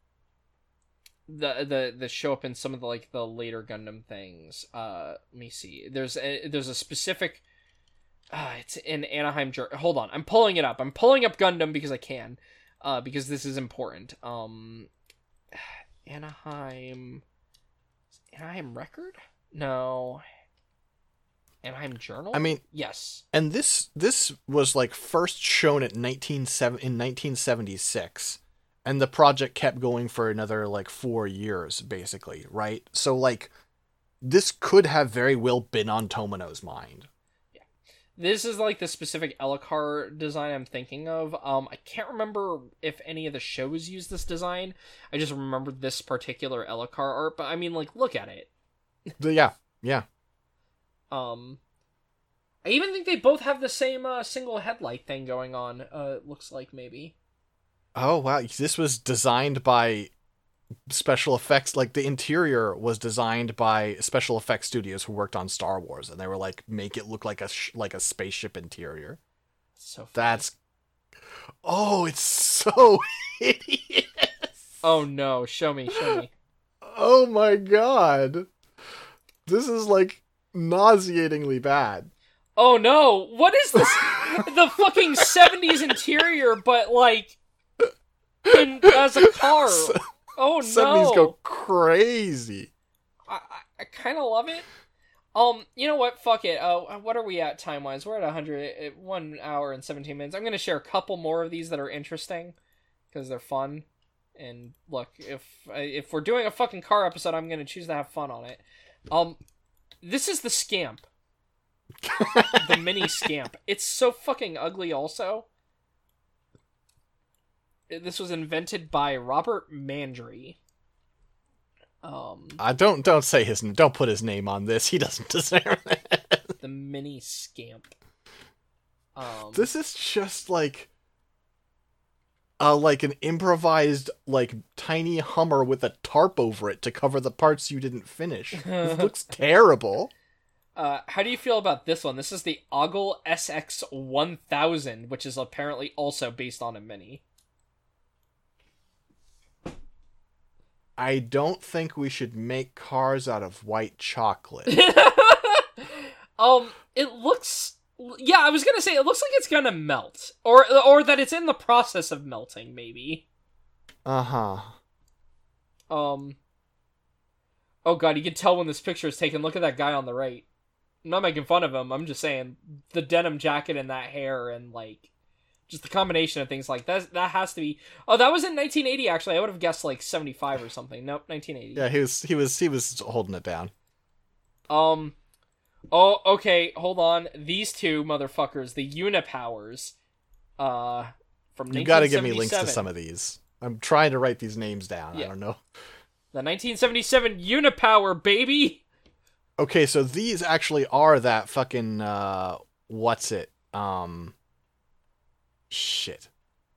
the the the show up in some of the like the later Gundam things. Uh, let me see. There's a there's a specific. Uh, it's in Anaheim. Ger- Hold on, I'm pulling it up. I'm pulling up Gundam because I can, uh, because this is important. Um, Anaheim. Anaheim Record? No. Anaheim Journal? I mean, yes. And this this was like first shown at nineteen seven in nineteen seventy-six, and the project kept going for another like four years, basically, right? So like, this could have very well been on Tomino's mind. Yeah, this is like the specific Elcar design I'm thinking of. Um, I can't remember if any of the shows used this design. I just remember this particular Elcar art. But I mean, like, look at it. The, yeah, yeah. Um, I even think they both have the same uh, single headlight thing going on. Uh, it looks like maybe. Oh wow, this was designed by special effects. Like the interior was designed by special effects studios who worked on Star Wars, and they were like, make it look like a sh- like a spaceship interior. So funny. That's oh, it's so hideous. Oh no! Show me, show me. Oh my god, this is like nauseatingly bad. Oh no! What is this? The fucking seventies interior, but like in, as a car. Oh no! seventies go crazy. I I, I kind of love it. Um, you know what? Fuck it. Uh, what are we at time wise? We're at one hundred, one hour and seventeen minutes. I'm gonna share a couple more of these that are interesting because they're fun. And look, if if we're doing a fucking car episode, I'm gonna choose to have fun on it. Um, this is the Scamp. The mini Scamp. It's so fucking ugly also. This was invented by Robert Mandry. Um, I uh, don't don't say his don't put his name on this. He doesn't deserve it. The mini Scamp. Um, this is just like uh like an improvised like tiny Hummer with a tarp over it to cover the parts you didn't finish. This looks terrible. Uh, how do you feel about this one? This is the Ogle S X one thousand, which is apparently also based on a Mini. I don't think we should make cars out of white chocolate. um, it looks... Yeah, I was gonna say, it looks like it's gonna melt. Or or that it's in the process of melting, maybe. Uh-huh. Um... Oh god, you can tell when this picture is taken. Look at that guy on the right. I'm not making fun of him, I'm just saying, the denim jacket and that hair and, like, just the combination of things like that, that has to be... Oh, that was in nineteen eighty, actually. I would have guessed, like, seventy-five or something. Nope, nineteen eighty. Yeah, he was, he was, he was holding it down. Um... Oh, okay, hold on. These two motherfuckers, the Unipowers, uh, from You gotta give me links to some of these. I'm trying to write these names down, yeah. I don't know. The nineteen seventy-seven Unipower, baby! Okay, so these actually are that fucking, uh, what's it? Um, shit.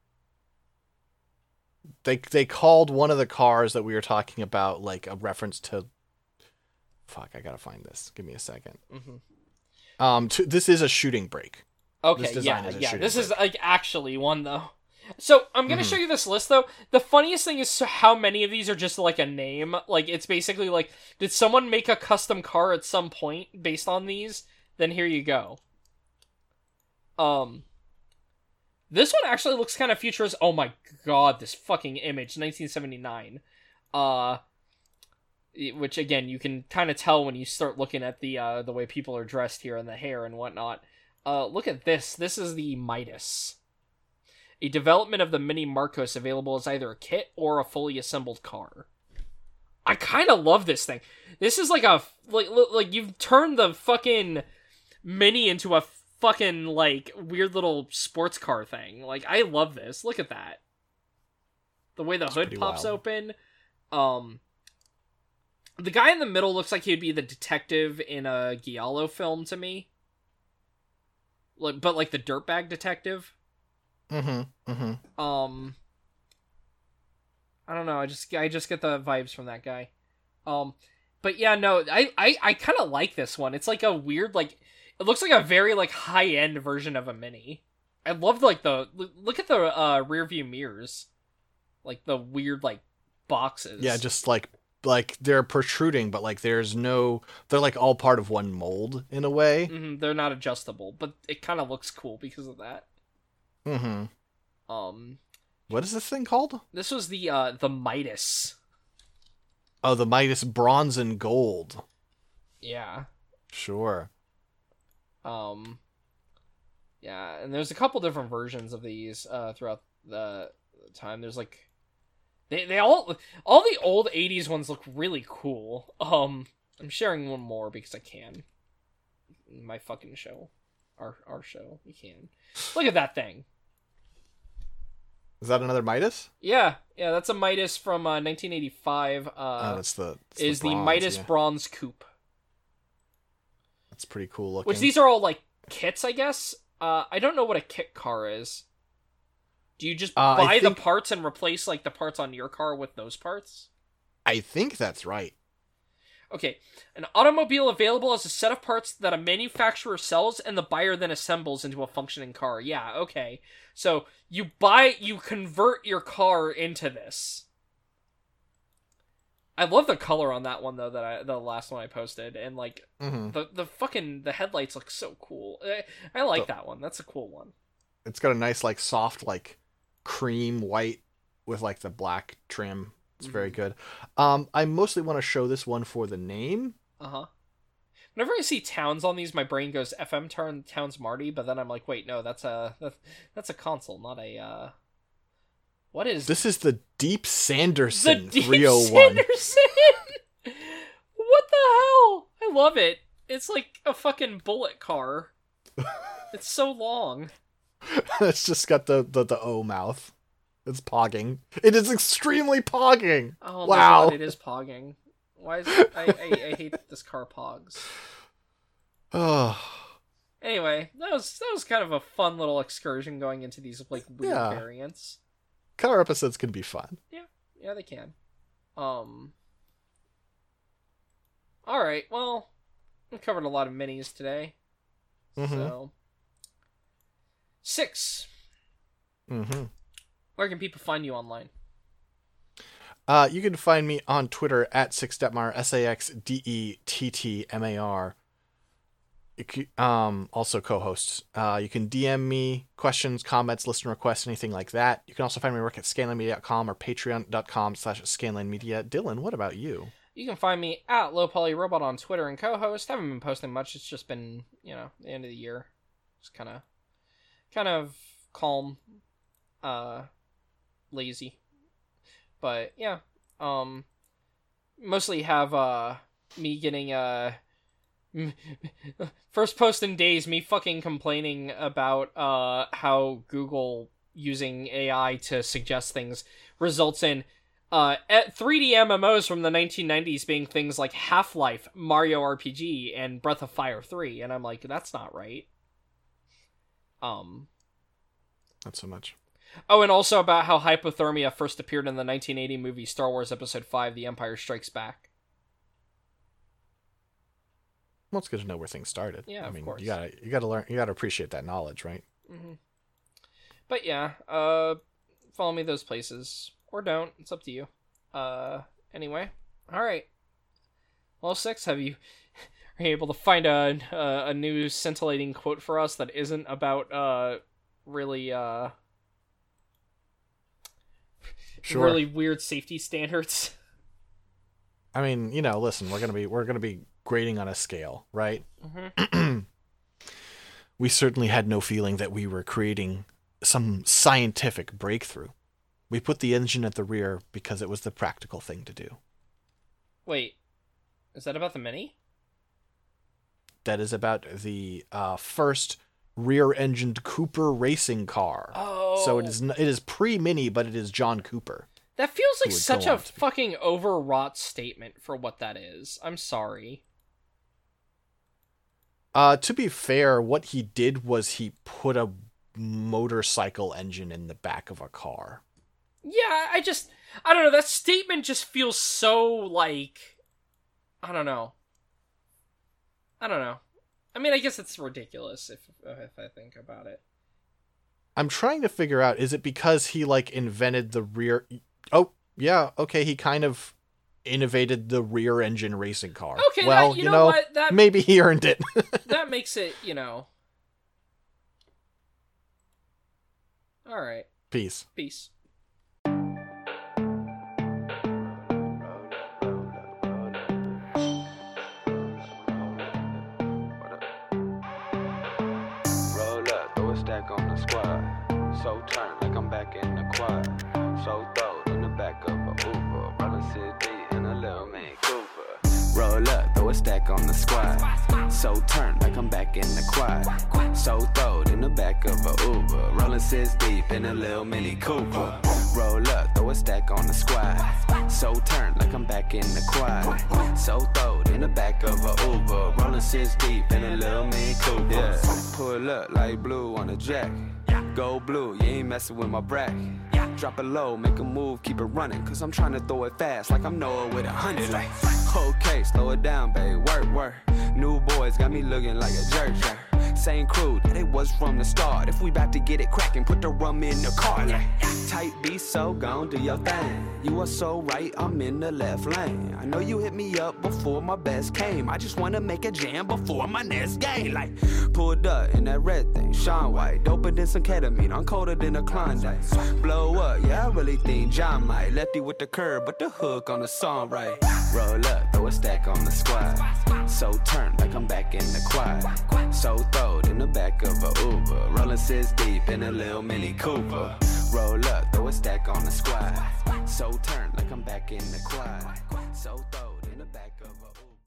They, they called one of the cars that we were talking about, like, a reference to... Fuck, I gotta find this. Give me a second. Mm-hmm. Um, to, this is a shooting brake. Okay, yeah, yeah. This brake. is, like, actually one, though. So, I'm gonna mm-hmm. show you this list, though. The funniest thing is how many of these are just, like, a name. Like, it's basically, like, did someone make a custom car at some point based on these? Then here you go. Um, this one actually looks kind of futuristic. Oh my god, this fucking image. nineteen seventy-nine. Uh... Which, again, you can kind of tell when you start looking at the uh, the way people are dressed here and the hair and whatnot. Uh, look at this. This is the Midas. A development of the Mini Marcos available as either a kit or a fully assembled car. I kind of love this thing. This is like a... Like, like you've turned the fucking Mini into a fucking, like, weird little sports car thing. Like, I love this. Look at that. The way the That's hood pops wild. open. Um... The guy in the middle looks like he'd be the detective in a Giallo film to me. Like, but like the dirtbag detective. Mm-hmm. Mm-hmm. Um I don't know, I just I just get the vibes from that guy. Um but yeah, no, I I, I kinda like this one. It's like a weird, like, it looks like a very like high end version of a Mini. I love like the look at the uh rear view mirrors. Like the weird like boxes. Yeah, just like like they're protruding, but like there's no, they're like all part of one mold in a way. Mm-hmm, they're not adjustable, but it kind of looks cool because of that. Mm-hmm. Um, what is this thing called? This was the uh the Midas. Oh, the Midas bronze and gold. Yeah. Sure. Um, yeah, and there's a couple different versions of these uh, throughout the time. There's like they they all all the old eighties ones look really cool. Um, I'm sharing one more because I can. My fucking show, our our show. You can look at that thing. Is that another Midas? Yeah, yeah, that's a Midas from uh, nineteen eighty-five. Uh, oh, that's the that's is the, the, bronze, Midas yeah. Bronze Coupe. That's pretty cool looking. Which these are all like kits, I guess. Uh, I don't know what a kit car is. Do you just Uh, I buy think- the parts and replace like the parts on your car with those parts? I think that's right. Okay, an automobile available as a set of parts that a manufacturer sells and the buyer then assembles into a functioning car. Yeah, okay. So you buy, you convert your car into this. I love the color on that one though. That I, the last one I posted, and like Mm-hmm. the the fucking the headlights look so cool. I, I like The- that one. That's a cool one. It's got a nice, like, soft, like, cream white with, like, the black trim. It's very good. Um, I mostly want to show this one for the name. Uh huh. Whenever I see Towns on these, my brain goes F M turn Towns Marty, but then I'm like, wait, no, that's a that's, that's a console, not a. uh... What is This is the Deep the Sanderson Deep three oh one. Sanderson? What the hell? I love it. It's like a fucking bullet car. It's so long. It's just got the, the, the O mouth. It's pogging. It is extremely pogging. Oh Wow. my god, it is pogging. Why is it? I, I, I hate that this car pogs. Oh, Anyway, that was that was kind of a fun little excursion going into these like weird Yeah. variants. car episodes can be fun. Yeah, they can. Um. All right. Well, we covered a lot of minis today. Mhm. So six. Mm-hmm. Where can people find you online? Uh, you can find me on Twitter at Sixdetmar, S A X D E T T M A R. You c- Um, also co-hosts. Uh, you can D M me questions, comments, listener requests, anything like that. You can also find my work at scanlinemedia dot com or patreon.com slash scanlinemedia. Dylan, what about you? You can find me at Low Poly Robot on Twitter and co-host. Haven't been posting much. It's just been, you know, the end of the year. Just kind of, kind of calm, uh, lazy. But yeah, um, mostly have uh me getting uh first post in days me fucking complaining about uh how Google using A I to suggest things results in uh three D M M Os from the nineteen nineties being things like Half-Life, Mario R P G, and Breath of Fire three, and I'm like, that's not right. Um. Not so much. Oh, and also about how hypothermia first appeared in the nineteen eighty movie Star Wars Episode five, The Empire Strikes Back. Well, it's good to know where things started. Yeah, I of mean, course. you gotta you gotta learn you gotta appreciate that knowledge, right? Mm-hmm. But yeah, uh, follow me those places. Or don't. It's up to you. Uh, anyway. Alright. Well, Six, have you... Are you able to find a, a, a new scintillating quote for us that isn't about, uh, really, uh... Sure. really weird safety standards? I mean, you know, listen, we're gonna be we're gonna be grading on a scale, right? Mm-hmm. We certainly had no feeling that we were creating some scientific breakthrough. We put the engine at the rear because it was the practical thing to do. Wait. Is that about the Mini? That is about the uh, first rear-engined Cooper racing car. Oh. So it is n- it is pre-Mini, but it is John Cooper. That feels like who would such go a on to be- fucking overwrought statement for what that is. I'm sorry. Uh, to be fair, what he did was he put a motorcycle engine in the back of a car. Yeah, I just... I don't know, that statement just feels so, like... I don't know. I don't know. I mean, I guess it's ridiculous if if I think about it. I'm trying to figure out, is it because he, like, invented the rear... Oh, yeah, okay, he kind of innovated the rear-engine racing car. Okay, well, that, you, you know, know, what? That, maybe he earned it. that makes it, you know... Alright. Peace. Peace. on the squad. So turn like I'm back in the quad. So throw in the back of a Uber. Rollin' City in a little Mini Cooper. Roll up, throw a stack on the squad. So turn like I'm back in the quad. So throw in the back of a Uber. Rollin' six deep in a little Mini Cooper. Roll up, throw a stack on the squad. So turn like I'm back in the quad. So throw in the back of a Uber. Rollin' six deep in a little Mini Cooper. Yeah. Pull up like blue on a jack. Go blue, you ain't messing with my brack. Drop it low, make a move, keep it running. Cause I'm trying to throw it fast like I'm Noah with a hundred. Like, okay, slow it down, babe, work, work. New boys got me looking like a jerk, jerk. Same crew that it was from the start. If we bout to get it crackin', put the rum in the car. Like, tight beat, so gon' do your thing. You are so right, I'm in the left lane. I know you hit me up before my best came. I just wanna make a jam before my next game. Like, pulled up in that red thing, Sean White. Doper than some ketamine, I'm colder than a Klondike. Blow up, yeah, I really think John might. Lefty with the curve, but the hook on the song right. Roll up, throw a stack on the squad. So turn like I'm back in the quad. So throw in the back of a Uber. Rollin' six deep in a little Mini Cooper. Roll up, throw a stack on the squad. So turn like I'm back in the quad. So throw